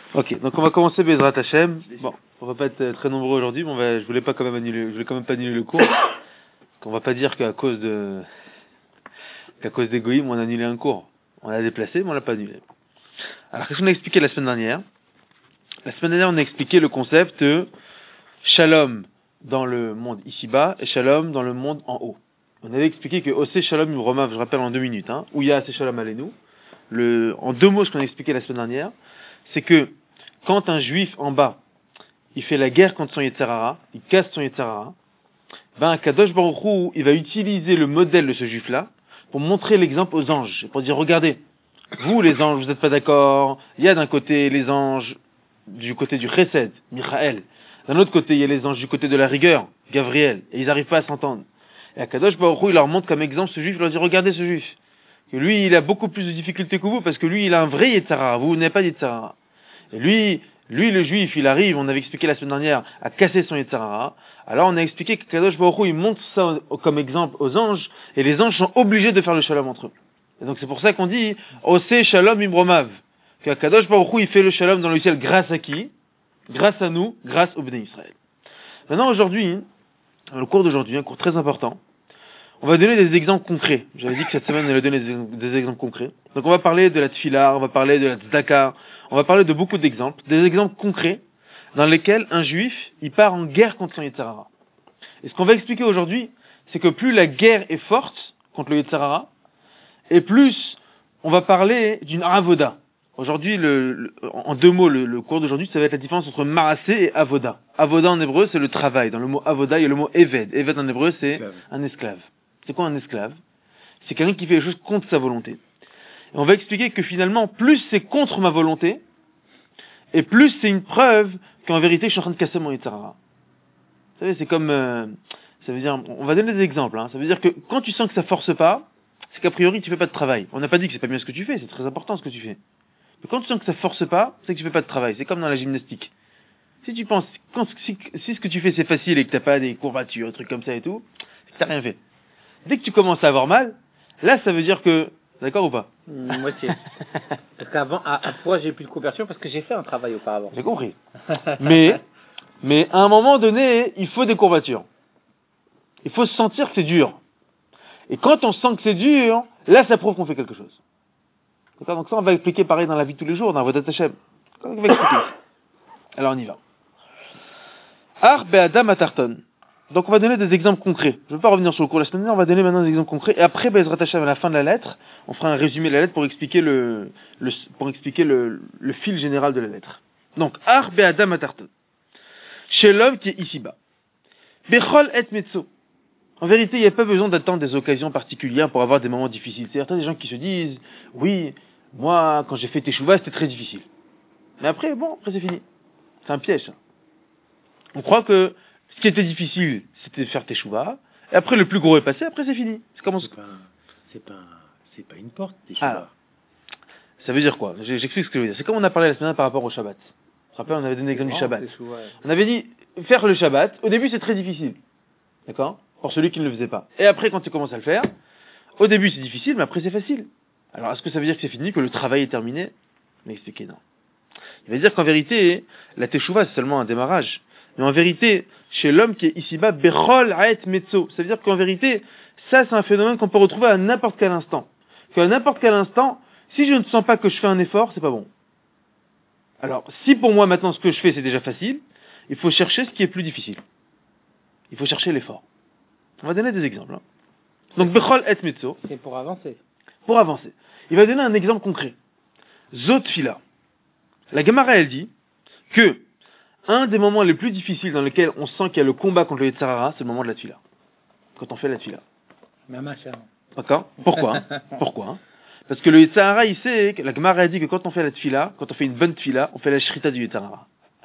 Ok, donc on va commencer Bezrat Hashem. Bon, on va pas être très nombreux aujourd'hui, mais je voulais pas quand même annuler, je voulais quand même pas annuler le cours. Qu'on va pas dire qu'à cause des goïms, on a annulé un cours. On l'a déplacé, mais on l'a pas annulé. Alors, qu'est-ce qu'on a expliqué la semaine dernière? La semaine dernière, on a expliqué le concept de Shalom dans le monde ici-bas et Shalom dans le monde en haut. On avait expliqué que Osé Shalom Romav, je rappelle en 2 minutes, où il y a Osé Shalom Aleinu. En 2 mots, ce qu'on a expliqué la semaine dernière, c'est que quand un juif en bas, il fait la guerre contre son Yetzer Hara, il casse son Yetzer Hara, ben Kadosh Baruch Hu, il va utiliser le modèle de ce juif-là pour montrer l'exemple aux anges, pour dire regardez, vous les anges, vous n'êtes pas d'accord, il y a d'un côté les anges du côté du Chesed, Michael, d'un autre côté il y a les anges du côté de la rigueur, Gabriel, et ils n'arrivent pas à s'entendre. Et à Kadosh Baruch Hu, il leur montre comme exemple ce juif, il leur dit regardez ce juif, que lui il a beaucoup plus de difficultés que vous parce que lui il a un vrai Yetzer Hara, vous n'avez pas de Yetzer Hara. Et lui, le juif, il arrive, on avait expliqué la semaine dernière, à casser son Yetzer Hara. Alors on a expliqué que Kadosh Baruch Hu, il montre ça comme exemple aux anges, et les anges sont obligés de faire le shalom entre eux. Et donc c'est pour ça qu'on dit, Osé Shalom Imromav. Que Kadosh Baruch Hu, il fait le shalom dans le ciel grâce à qui? Grâce à nous, grâce au Bnei Israël. Maintenant aujourd'hui, dans le cours d'aujourd'hui, un cours très important, on va donner des exemples concrets. J'avais dit que cette semaine on allait donner des exemples concrets. Donc on va parler de la tfila, on va parler de la tzedaka, on va parler de beaucoup d'exemples, des exemples concrets dans lesquels un juif, il part en guerre contre son Yetzer Hara. Et ce qu'on va expliquer aujourd'hui, c'est que plus la guerre est forte contre le Yetzer Hara, et plus on va parler d'une avoda. Aujourd'hui, en 2 mots, le cours d'aujourd'hui, ça va être la différence entre marasé et avoda. Avoda en hébreu, c'est le travail. Dans le mot avoda, il y a le mot eved. Eved en hébreu, c'est un esclave. C'est quoi un esclave? C'est quelqu'un qui fait les choses contre sa volonté. Et on va expliquer que finalement, plus c'est contre ma volonté, et plus c'est une preuve qu'en vérité, je suis en train de casser mon Yetzer Hara. Vous savez, c'est comme... ça veut dire... On va donner des exemples. Ça veut dire que quand tu sens que ça force pas, c'est qu'a priori, tu fais pas de travail. On n'a pas dit que c'est pas bien ce que tu fais, c'est très important ce que tu fais. Mais quand tu sens que ça force pas, c'est que tu fais pas de travail. C'est comme dans la gymnastique. Si tu penses... Si ce que tu fais, c'est facile et que t'as pas des courbatures, des trucs comme ça et tout, c'est que t'as rien fait. Dès que tu commences à avoir mal, là, ça veut dire que... D'accord ou pas? Moitié. Parce qu'avant, pourquoi j'ai plus de conversion? Parce que j'ai fait un travail auparavant. J'ai compris. Mais à un moment donné, il faut des courbatures. Il faut se sentir que c'est dur. Et quand on sent que c'est dur, là, ça prouve qu'on fait quelque chose. D'accord? Donc ça, on va expliquer pareil dans la vie de tous les jours, dans votre Hashem. On va expliquer. Alors, on y va. Ar be'adam atarton. Donc on va donner des exemples concrets. Je ne veux pas revenir sur le cours la semaine dernière, on va donner maintenant des exemples concrets. Et après, Bezrat Hashem, à la fin de la lettre, on fera un résumé de la lettre pour expliquer le fil général de la lettre. Donc, Ar be'adam atarton. Chez l'homme qui est ici-bas. Bechol et metzo. En vérité, il n'y a pas besoin d'attendre des occasions particulières pour avoir des moments difficiles. C'est-à-dire, des gens qui se disent, oui, moi, quand j'ai fait Teshuvah, c'était très difficile. Mais après, après c'est fini. C'est un piège, ça. On croit que ce qui était difficile, c'était de faire Teshuvah. Et après, le plus gros est passé, après c'est fini. C'est comment c'est pas une porte, Teshuvah. Ça veut dire quoi? J'explique ce que je veux dire. C'est comme on a parlé la semaine dernière par rapport au Shabbat. Tu te rappelles, on avait donné l'exemple du Shabbat. On avait dit, faire le Shabbat, au début c'est très difficile. D'accord? Pour celui qui ne le faisait pas. Et après, quand tu commences à le faire, au début c'est difficile, mais après c'est facile. Alors, est-ce que ça veut dire que c'est fini, que le travail est terminé? Mais expliquez, non. Il va dire qu'en vérité, la Teshuvah c'est seulement un démarrage. Mais en vérité, chez l'homme qui est ici-bas, Bechol Haet Metzo, ça veut dire qu'en vérité, ça c'est un phénomène qu'on peut retrouver à n'importe quel instant. Qu'à n'importe quel instant, si je ne sens pas que je fais un effort, c'est pas bon. Alors, si pour moi maintenant ce que je fais c'est déjà facile, il faut chercher ce qui est plus difficile. Il faut chercher l'effort. On va donner des exemples. Donc, Bechol Haet Metzo. C'est pour avancer. Pour avancer. Il va donner un exemple concret. Zot Fila. La Gemara, elle dit que un des moments les plus difficiles dans lesquels on sent qu'il y a le combat contre le Yetzer Hara, c'est le moment de la tfila. Quand on fait la tfila. D'accord? Pourquoi? Pourquoi? Parce que le Yetzer Hara, il sait, que la Gemara a dit que quand on fait la tfila, quand on fait une bonne tfila, on fait la shrita du Yetzer Hara.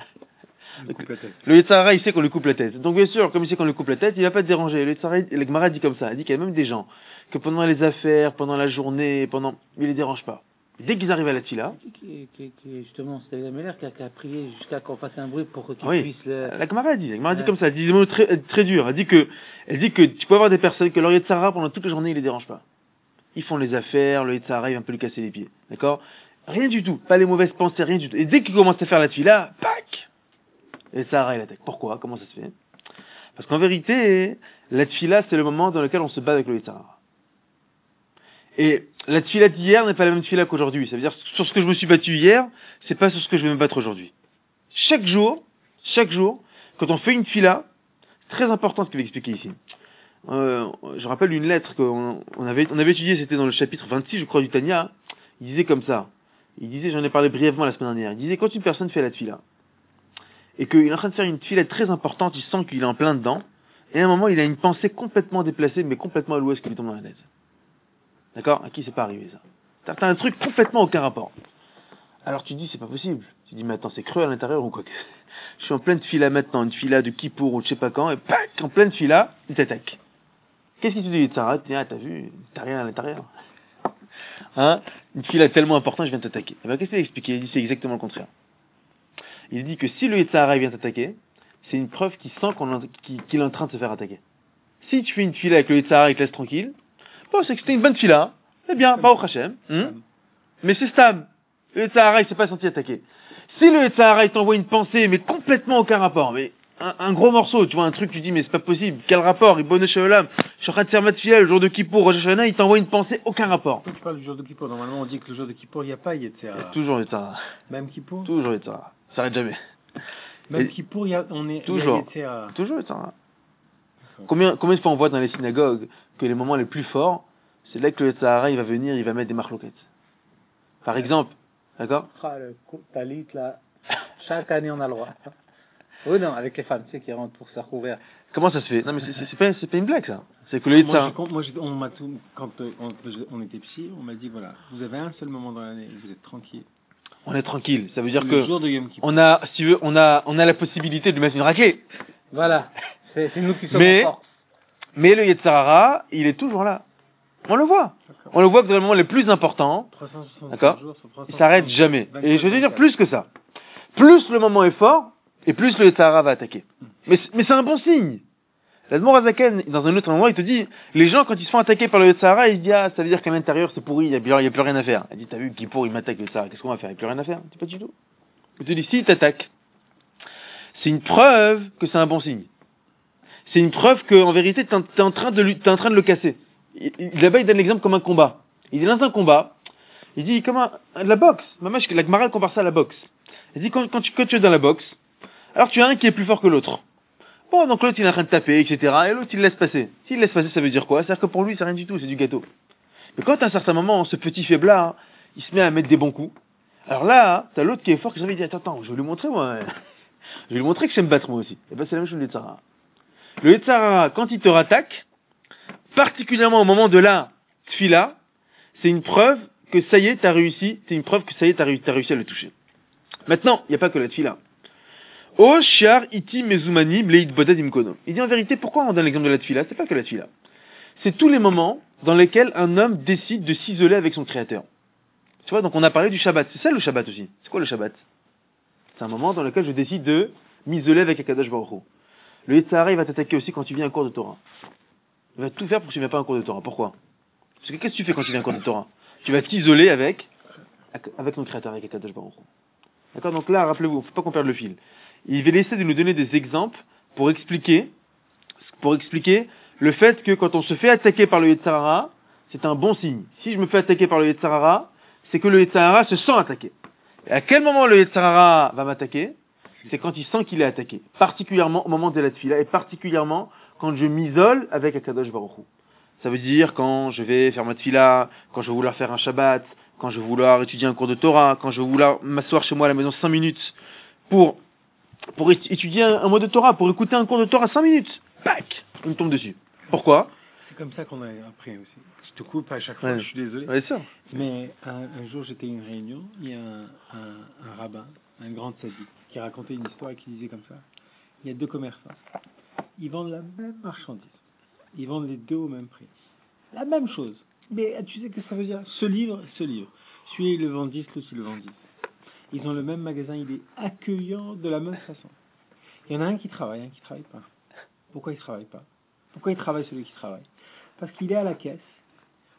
Le Yetzer Hara, il sait qu'on lui coupe la tête. Donc bien sûr, comme il sait qu'on lui coupe la tête, il va pas te déranger. Le Yetzer Hara, la Gemara dit comme ça. Elle dit qu'il y a même des gens que pendant les affaires, pendant la journée, il les dérange pas. Dès qu'ils arrivent à la tfila. Justement, c'était la mère qui a prié jusqu'à qu'on fasse un bruit pour qu'ils puissent le... La Gemara dit comme ça, elle dit des mots très durs. Elle dit que tu peux avoir des personnes que leur Yetzer Hara pendant toute la journée, ils les dérange pas. Ils font les affaires, le Yetzer Hara, il va un peu lui casser les pieds. D'accord? Rien du tout. Pas les mauvaises pensées, rien du tout. Et dès qu'il commence à faire la tefila, pac! Et Sarah, il attaque. Pourquoi? Comment ça se fait? Parce qu'en vérité, la tefila, c'est le moment dans lequel on se bat avec le Yetzirah. Et la tefila d'hier n'est pas la même tefila qu'aujourd'hui. Ça veut dire, sur ce que je me suis battu hier, c'est pas sur ce que je vais me battre aujourd'hui. Chaque jour, quand on fait une tefila, c'est très important ce qu'il va expliquer ici. Je rappelle une lettre qu'on avait étudiée, c'était dans le chapitre 26, je crois, du Tanya. Il disait comme ça. Il disait, j'en ai parlé brièvement la semaine dernière. Il disait, quand une personne fait la tefila, et qu'il est en train de faire une tefila très importante, il sent qu'il est en plein dedans, et à un moment, il a une pensée complètement déplacée, mais complètement à l'ouest qui lui tombe dans la tête. D'accord? À qui c'est pas arrivé, ça? T'as un truc complètement aucun rapport. Alors tu dis, c'est pas possible. Tu dis, mais attends, c'est creux à l'intérieur ou quoi? Je suis en pleine tefila maintenant, une tefila de Kippour ou de je sais pas quand, et pac, en pleine tefila, il t'attaque. Qu'est-ce qu'il te dit? Sarah, t'as vu? T'as rien à l'intérieur. Hein? Une tefila tellement importante, je viens de t'attaquer. Eh ben, qu'est-ce qu'il a expliqué? Il dit, c'est exactement le contraire. Il dit que si le Yetzirah vient t'attaquer, c'est une preuve qu'il sent qu'il est en train de se faire attaquer. Si tu fais une tefila avec le Yetzirah, il te laisse tranquille, bon, c'est que c'était une bonne tefila, eh bien, Baruch Hashem, mais c'est stam. Le Yetzirah, il s'est pas senti attaqué. Si le Yetzirah, il t'envoie une pensée, mais complètement aucun rapport, mais un gros morceau, tu vois, un truc, tu dis, mais c'est pas possible, quel rapport, Ibn Shalom, je suis en train de faire ma tefila le jour de Kippour, Rosh Hashanah, il t'envoie une pensée, aucun rapport. Quand tu parles du jour de Kippour, normalement on dit que le jour de Kippour, il n'y a pas Yetzirah. Il y a toujours Yetzirah. Même Kippour? Toujours Yetzirah. Ça s'arrête jamais. Même Kippour, on est toujours Yetzirah. Toujours Yetzirah. Combien de fois on voit dans les synagogues que les moments les plus forts, c'est là que le Yetzirah, il va venir, il va mettre des marloquettes. Par exemple, d'accord? Le talit, là, chaque année on a le droit. Oui, non, avec les femmes, tu sais, qui rentrent pour se recouvrir. Comment ça se fait? Non, mais c'est pas une blague, ça. C'est que le Yetzirah... On m'a tout, quand on était psy, on m'a dit, voilà, vous avez un seul moment dans l'année, vous êtes tranquille. On est tranquille. Ça veut dire le que jour de Yom Kippour. on a, si tu veux, on a la possibilité de mettre une raclée. Voilà. C'est nous qui sommes en force. Mais le Yetzirah, il est toujours là. On le voit. D'accord. On le voit que dans les moments les plus importants, d'accord, il s'arrête jamais. Et je vais te dire plus que ça. Plus le moment est fort, et plus le Yetzirah va attaquer. Mais c'est un bon signe. L'Admor Azaken, dans un autre moment, il te dit, les gens, quand ils se font attaquer par le Yetzirah, ils se disent, ah, ça veut dire qu'à l'intérieur, c'est pourri, il y a plus rien à faire. Il dit, t'as vu, Kippour, il m'attaque le Yetzirah, qu'est-ce qu'on va faire? Il n'y a plus rien à faire. C'est pas du tout. Il te dit, s'il t'attaque, c'est une preuve que c'est un bon signe. C'est une preuve que, en vérité, t'es en train de le casser. Là-bas, il donne l'exemple comme un combat. Il dit, dans un combat, il dit, comme la boxe. La Gemara compare ça à la boxe. Il dit, quand tu es dans la boxe, alors tu as un qui est plus fort que l'autre. Bon, donc l'autre il est en train de taper, etc. Et l'autre il laisse passer. S'il laisse passer, ça veut dire quoi? C'est-à-dire que pour lui, c'est rien du tout, c'est du gâteau. Mais quand à un certain moment, ce petit faiblard, il se met à mettre des bons coups, alors là, t'as l'autre qui est fort, qui dit, attends, je vais lui montrer, moi. Je vais lui montrer que je sais me battre, moi aussi. Et ben, c'est la même chose le Yetzirah. Le Yetzirah, quand il te rattaque, particulièrement au moment de la tefila, c'est une preuve que ça y est, t'as réussi, c'est une preuve que ça y est, t'as réussi à le toucher. Maintenant, il n'y a pas que la tefila. O shar iti mezumani bleid bodad imkono. Il dit en vérité, pourquoi on donne l'exemple de la tefila? C'est pas que la tefila. C'est tous les moments dans lesquels un homme décide de s'isoler avec son créateur. Tu vois, donc on a parlé du Shabbat. C'est ça le Shabbat aussi. C'est quoi le Shabbat? C'est un moment dans lequel je décide de m'isoler avec Akadosh Baruch Hu. Le Yetzirah, il va t'attaquer aussi quand tu viens à un cours de Torah. Il va tout faire pour que tu ne viennes pas à un cours de Torah. Pourquoi? Parce que qu'est-ce que tu fais quand tu viens à un cours de Torah? Tu vas t'isoler avec ton créateur, avec Akadosh Baruch Hu. D'accord? Donc là, rappelez-vous, faut pas qu'on perde le fil. Il va essayer de nous donner des exemples pour expliquer le fait que quand on se fait attaquer par le Yetzirah, c'est un bon signe. Si je me fais attaquer par le Yetzirah, c'est que le Yetzirah se sent attaqué. Et à quel moment le Yetzirah va m'attaquer? C'est quand il sent qu'il est attaqué. Particulièrement au moment de la tefila et particulièrement quand je m'isole avec Akadosh Baruch Hu. Ça veut dire quand je vais faire ma tefila, quand je vais vouloir faire un Shabbat, quand je vais vouloir étudier un cours de Torah, quand je vais vouloir m'asseoir chez moi à la maison 5 minutes pour étudier un mot de Torah, pour écouter un cours de Torah 5 minutes. Pac! Il me tombe dessus. Pourquoi? C'est comme ça qu'on a appris aussi. Je te coupe à chaque fois, ouais. Je suis désolé. Ouais, c'est ça. Mais un jour, j'étais à une réunion, il y a un rabbin, un grand tzaddik, qui racontait une histoire et qui disait comme ça. Il y a deux commerçants. Ils vendent la même marchandise. Ils vendent les deux au même prix. La même chose. Mais tu sais ce que ça veut dire? Ce livre. Celui le vend 10, l'autre il le vend 10. Ils ont le même magasin, il est accueillant de la même façon. Il y en a un qui travaille, un qui travaille pas. Pourquoi il travaille pas? Pourquoi il travaille celui qui travaille? Parce qu'il est à la caisse,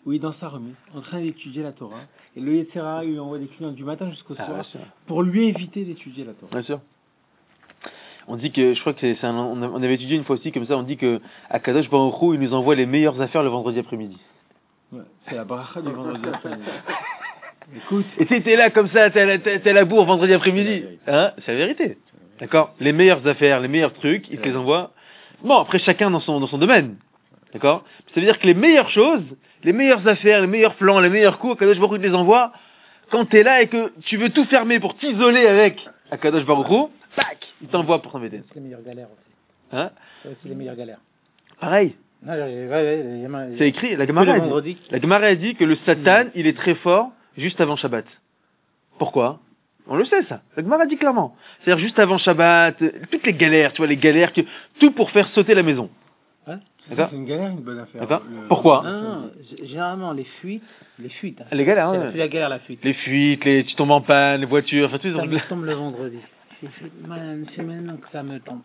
où il est dans sa remise, en train d'étudier la Torah, et le Yetzer Hara lui envoie des clients du matin jusqu'au Ah, soir bien sûr. pour lui éviter d'étudier la Torah. Bien sûr. On dit que, je crois que on avait étudié une fois aussi comme ça, on dit que à Kadosh Baruch Hu, il nous envoie les meilleures affaires le vendredi après-midi. Ouais, c'est la bracha du vendredi après-midi. Écoute, Et t'es là comme ça, t'es à la bourre vendredi après-midi. Hein? C'est la vérité. D'accord? Les meilleures affaires, les meilleurs trucs, il te les envoie. Bon, après chacun dans son domaine. D'accord? Ça veut dire que les meilleures choses, les meilleures affaires, les meilleurs plans, les meilleurs coups, Kadosh Baruch Hu te les envoie quand t'es là et que tu veux tout fermer pour t'isoler avec Kadosh Baruch Hu, tac, il t'envoie pour t'embêter. C'est les meilleures galères aussi. Hein? C'est aussi les meilleures galères. Pareil. Non, C'est écrit, la Gemara a dit. La Gemara a dit que le Satan, il est très fort juste avant Shabbat. Pourquoi? On le sait, ça. La Gemara a dit clairement. C'est-à-dire juste avant Shabbat, toutes les galères, tu vois, les galères, tout pour faire sauter la maison. Hein? c'est une galère, une bonne affaire. D'accord. Pourquoi? Non, généralement, les fuites. Hein. Les galères, C'est hein. la plus la galère, la fuite. Les fuites, tu tombes en panne, les voitures, enfin, tout Ça ça. me tombe le vendredi. C'est maintenant que ça me tombe.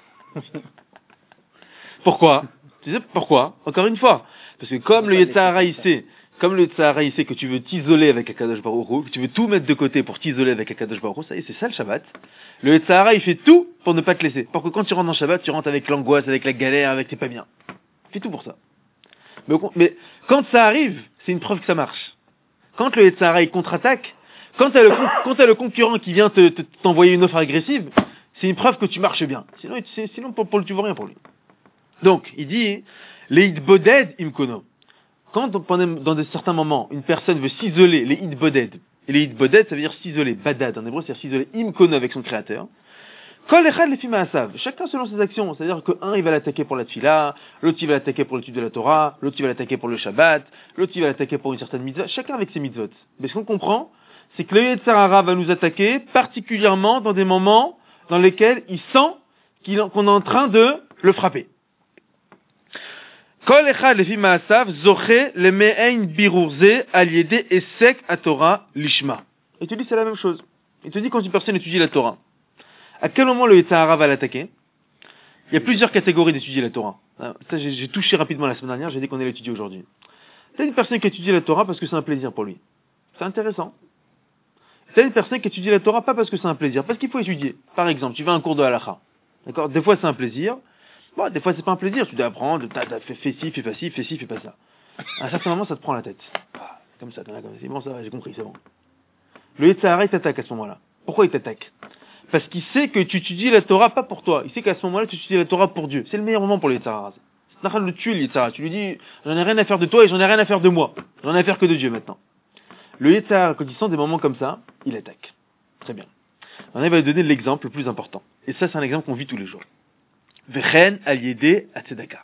Pourquoi? Tu sais pourquoi? Encore une fois. Parce que comme le Yetzer Hara il sait que tu veux t'isoler avec Akadosh Baruch Hu, que tu veux tout mettre de côté pour t'isoler avec Akadosh Baruch Hu, ça y est, c'est ça le Shabbat. Le Yetzer Hara il fait tout pour ne pas te laisser. Pour que quand tu rentres dans Shabbat, tu rentres avec l'angoisse, avec la galère, avec t'es pas bien. Il fait tout pour ça. Mais quand ça arrive, c'est une preuve que ça marche. Quand le Yetzer Hara il contre-attaque, quand t'as le concurrent qui vient t'envoyer une offre agressive, c'est une preuve que tu marches bien. Sinon tu vois rien pour lui. Donc, il dit, les hitboded imkono. Quand dans certains moments, une personne veut s'isoler, les hitboded, et les hitboded, ça veut dire s'isoler, badad, en hébreu, c'est-à-dire s'isoler imkono avec son créateur. Kol echad lefi ma'asav. Chacun selon ses actions. C'est-à-dire que un, il va l'attaquer pour la tfila, l'autre, il va l'attaquer pour l'étude de la Torah, l'autre, il va l'attaquer pour le Shabbat, l'autre, il va l'attaquer pour une certaine mitzvah. Chacun avec ses mitzvot. Mais ce qu'on comprend, c'est que le Yetzer Hara va nous attaquer particulièrement dans des moments dans lesquels il sent qu'on est en train de le frapper. Kol echad lefi ma'asav zoche leme'ein birurze al yede esek aTorah lishma. Il te dit c'est la même chose. Il te dit quand une personne étudie la Torah, à quel moment le Yetzer Hara va l'attaquer? Il y a plusieurs catégories d'étudier la Torah. Ça, j'ai touché rapidement la semaine dernière, j'ai dit qu'on allait l'étudier aujourd'hui. C'est une personne qui étudie la Torah parce que c'est un plaisir pour lui. C'est intéressant. C'est une personne qui étudie la Torah pas parce que c'est un plaisir, parce qu'il faut étudier. Par exemple, tu vas à un cours de halakha. D'accord? Des fois c'est un plaisir. Bon, des fois c'est pas un plaisir, tu dois apprendre, fais ci, fais pas ci, fais ci, fais pas ça. À un certain moment, ça te prend la tête. Comme ça, c'est bon, ça va, j'ai compris, c'est bon. Le Yetzer Hara, il t'attaque à ce moment-là. Pourquoi il t'attaque? Parce qu'il sait que tu étudies la Torah pas pour toi. Il sait qu'à ce moment-là, tu étudies la Torah pour Dieu. C'est le meilleur moment pour le Yetzer Hara. C'est en train de le tuer, le Yetzer Hara. Tu lui dis, j'en ai rien à faire de toi et j'en ai rien à faire de moi. J'en ai à faire que de Dieu maintenant. Le Yetzer Hara, quand il sent des moments comme ça, il attaque. Très bien. On va lui donner l'exemple le plus important. Et ça, c'est un exemple qu'on vit tous les jours. Vechen al yede atzedaka.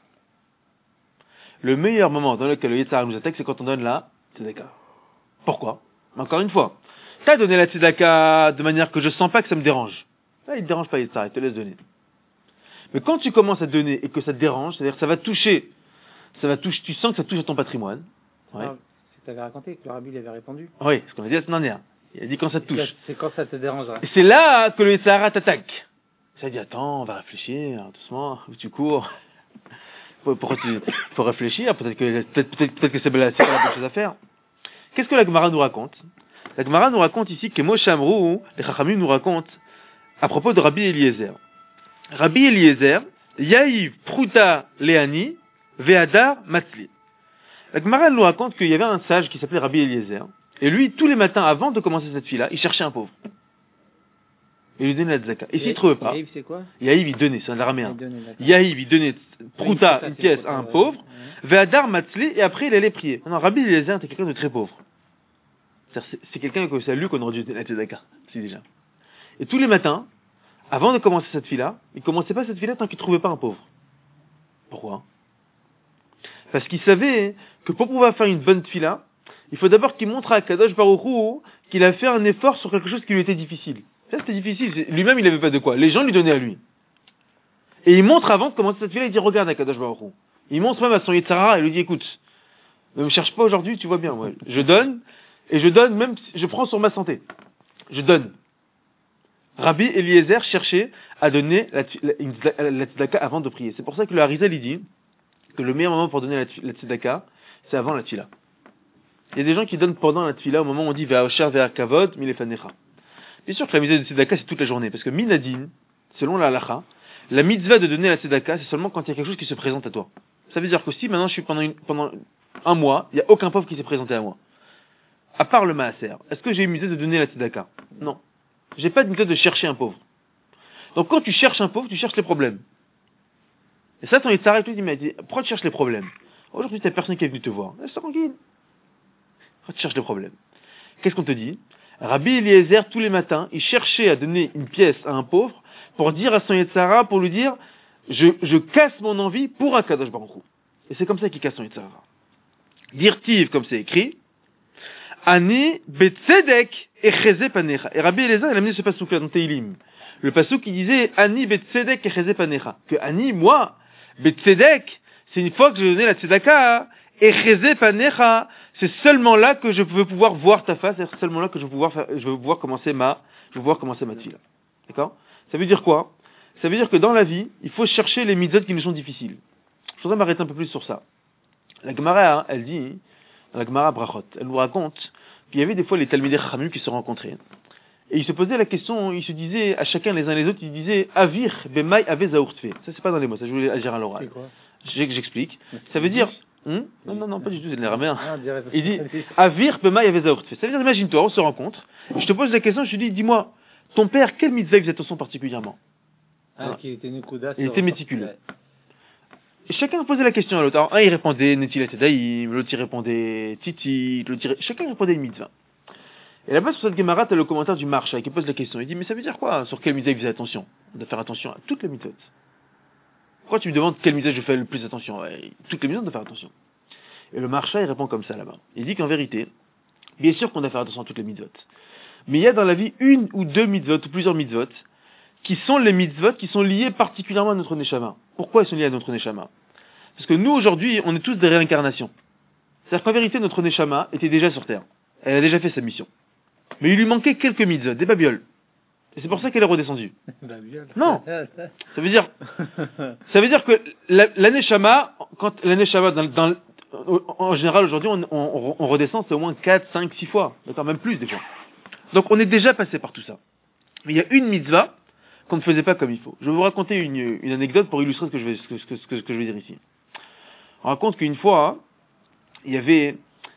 Le meilleur moment dans lequel le Yetzer Hara nous attaque, c'est quand on donne la tzedaka. Pourquoi? Encore une fois. T'as donné la tzedaka de manière que je sens pas que ça me dérange. Là, il te dérange pas, Yetzer Hara, il te laisse donner. Mais quand tu commences à donner et que ça te dérange, c'est-à-dire que ça va toucher, tu sens que ça touche à ton patrimoine. Ouais. Ah, tu t'avais raconté que le rabbi lui avait répondu. Oui, ce qu'on a dit la semaine dernière. Il a dit quand ça te touche. C'est quand ça te dérangera. Et c'est là que le Yetzer Hara t'attaque. Ça dit, attends, on va réfléchir, doucement, où tu cours. Pourquoi faut réfléchir, peut-être que c'est pas la bonne chose à faire. Qu'est-ce que la Gemara nous raconte? La Gemara nous raconte ici que Moshe Amrou, les Chachamim nous racontent à propos de Rabbi Eliezer. Rabbi Eliezer, Yaïv Pruta Leani, Ve'adar Matzli. La Gemara nous raconte qu'il y avait un sage qui s'appelait Rabbi Eliezer, et lui, tous les matins, avant de commencer cette fille-là, il cherchait un pauvre. Et il lui donnait la tzaka. Et s'il ne trouvait pas, Yaïv, c'est quoi? Yaïv, il donnait, c'est un araméen. Yaïv, il donnait Pruta, une pièce à un pauvre, Ve'adar Matzli, et après il allait prier. Non, Rabbi Eliezer était quelqu'un de très pauvre. C'est quelqu'un que c'est à lui qu'on aurait dû donner la tzedaka, si déjà. Et tous les matins, avant de commencer cette fille-là, il commençait pas cette fille-là tant qu'il ne trouvait pas un pauvre. Pourquoi? Parce qu'il savait que pour pouvoir faire une bonne fille-là, il faut d'abord qu'il montre à Kadosh Baruch Hu qu'il a fait un effort sur quelque chose qui lui était difficile. Ça, c'était difficile. Lui-même, il n'avait pas de quoi. Les gens lui donnaient à lui. Et il montre avant de commencer cette fille-là, il dit, regarde à Kadosh Baruch Hu. Il montre même à son Yetzer Hara et lui dit, écoute, ne me cherche pas aujourd'hui, tu vois bien, ouais. Je donne, et je donne même, je prends sur ma santé. Je donne. Rabbi Eliezer cherchait à donner la tzedaka avant de prier. C'est pour ça que le Harizal, il dit que le meilleur moment pour donner la tzedaka, c'est avant la tfila. Il y a des gens qui donnent pendant la tefila, au moment où on dit Ve'aosher ve'akavod milefanecha. Bien sûr que la mitzvah de tzedaka, c'est toute la journée, parce que minadin, selon la halacha, la mitzvah de donner la tzedaka, c'est seulement quand il y a quelque chose qui se présente à toi. Ça veut dire qu'aussi, maintenant, je suis pendant un mois, il n'y a aucun pauvre qui s'est présenté à moi. À part le maaser. Est-ce que j'ai une mitzvah de donner la tzedaka? Non. J'ai pas de mitzvah de chercher un pauvre. Donc quand tu cherches un pauvre, tu cherches les problèmes. Et ça, ton Yitzhara, il m'a dit, pourquoi tu cherches les problèmes? Aujourd'hui, t'as personne qui est venu te voir. Laisse tranquille. Pourquoi tu cherches les problèmes? Qu'est-ce qu'on te dit? Rabbi Eliezer, tous les matins, il cherchait à donner une pièce à un pauvre pour dire à son Yitzhara, pour lui dire, je casse mon envie pour un Kadosh Baruch Hu. Et c'est comme ça qu'il casse son Yitzhara. Dirtiv, comme c'est écrit, Ani betzedek echeze panecha. Et Rabbi Eliezer, il a amené ce passouk-là dans Teilim. Le passouk qui disait, Ani betzedek echeze panecha. Que Ani, moi, betzedek, c'est une fois que j'ai donné la tzedaka, echeze panecha, c'est seulement là que je veux pouvoir voir ta face, c'est seulement là que je veux pouvoir commencer ma tefila. D'accord? Ça veut dire quoi? Ça veut dire que dans la vie, il faut chercher les mitzvot qui nous sont difficiles. Je voudrais m'arrêter un peu plus sur ça. La Gemara, elle dit, dans la Gemara Brachot, elle nous raconte qu'il y avait des fois les Talmidei Chachamim qui se rencontraient. Et ils se posaient la question, ils se disaient, à chacun les uns les autres, ils disaient, Avir bemai ave zaourtfe. Ça c'est pas dans les mots, ça je voulais agir à l'oral. J'explique. Ça veut dire, non, pas du tout, c'est de l'araméen. Il dit, Avir bemai ave zaourtfe. Ça veut dire, imagine-toi, on se rencontre, je te pose la question, je te dis, dis-moi, ton père, quel mitzvah il faisait attention particulièrement? Qui était Nekuda. Il était méticuleux. Et chacun posait la question à l'autre. Alors, un il répondait Netilat Yadayim, l'autre il répondait Titi, chacun répondait une mitzvah. Et là-bas sur cette Gemara, t'as le commentaire du Marsha qui pose la question. Il dit, mais ça veut dire quoi? Sur quelle mitzvah il faisait attention? On doit faire attention à toutes les mitzvahs. Pourquoi tu me demandes quelle mitzvah je fais le plus attention? Toutes les mitzvahs, on doit faire attention. Et le Marsha, il répond comme ça là-bas. Il dit qu'en vérité, bien sûr qu'on doit faire attention à toutes les mitzvahs. Mais il y a dans la vie une ou deux mitzvahs, ou plusieurs mitzvahs, qui sont les mitzvot qui sont liés particulièrement à notre neshama. Pourquoi ils sont liés à notre neshama? Parce que nous, aujourd'hui, on est tous des réincarnations. C'est-à-dire qu'en vérité, notre neshama était déjà sur Terre. Elle a déjà fait sa mission. Mais il lui manquait quelques mitzvot, des babioles. Et c'est pour ça qu'elle est redescendue. Non! Ça veut dire que la neshama, quand la neshama, en général, aujourd'hui, on redescend, c'est au moins 4, 5, 6 fois. D'accord? Même plus, des fois. Donc, on est déjà passé par tout ça. Mais il y a une mitzvah qu'on ne faisait pas comme il faut. Je vais vous raconter une anecdote pour illustrer ce que je vais dire ici. On raconte qu'une fois, il y avait,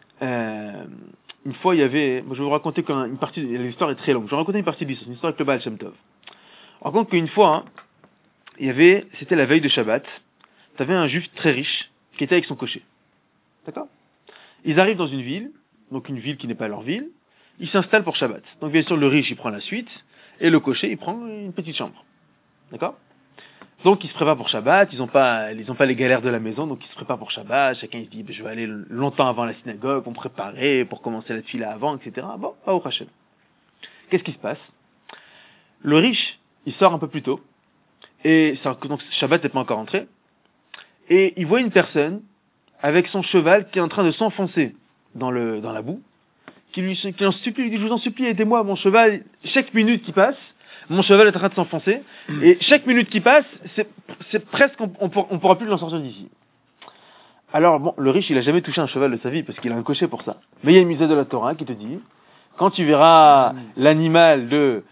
je vais vous raconter une partie, l'histoire est très longue, je vais raconter une partie de l'histoire, une histoire avec le Baal Shem Tov. On raconte qu'une fois, c'était la veille de Shabbat, t'avais un juif très riche, qui était avec son cocher. D'accord? Ils arrivent dans une ville, donc une ville qui n'est pas leur ville, ils s'installent pour Shabbat. Donc bien sûr, le riche, il prend la suite, et le cocher, il prend une petite chambre. D'accord? Donc, ils se préparent pour Shabbat, ils n'ont pas les galères de la maison, donc ils se préparent pour Shabbat, chacun il se dit, je vais aller longtemps avant la synagogue, pour me préparer, pour commencer la tefila avant, etc. Bon, pas au Hachem. Qu'est-ce qui se passe? Le riche, il sort un peu plus tôt, et donc Shabbat n'est pas encore entré, et il voit une personne, avec son cheval, qui est en train de s'enfoncer dans la boue, qui en supplie, il dit, je vous en supplie, aidez-moi, mon cheval, chaque minute qui passe, mon cheval est en train de s'enfoncer, et chaque minute qui passe, c'est presque, on pourra plus l'en sortir d'ici. Alors, bon, le riche, il a jamais touché un cheval de sa vie, parce qu'il a un cocher pour ça. Mais il y a une misère de la Torah qui te dit, quand tu verras l'animal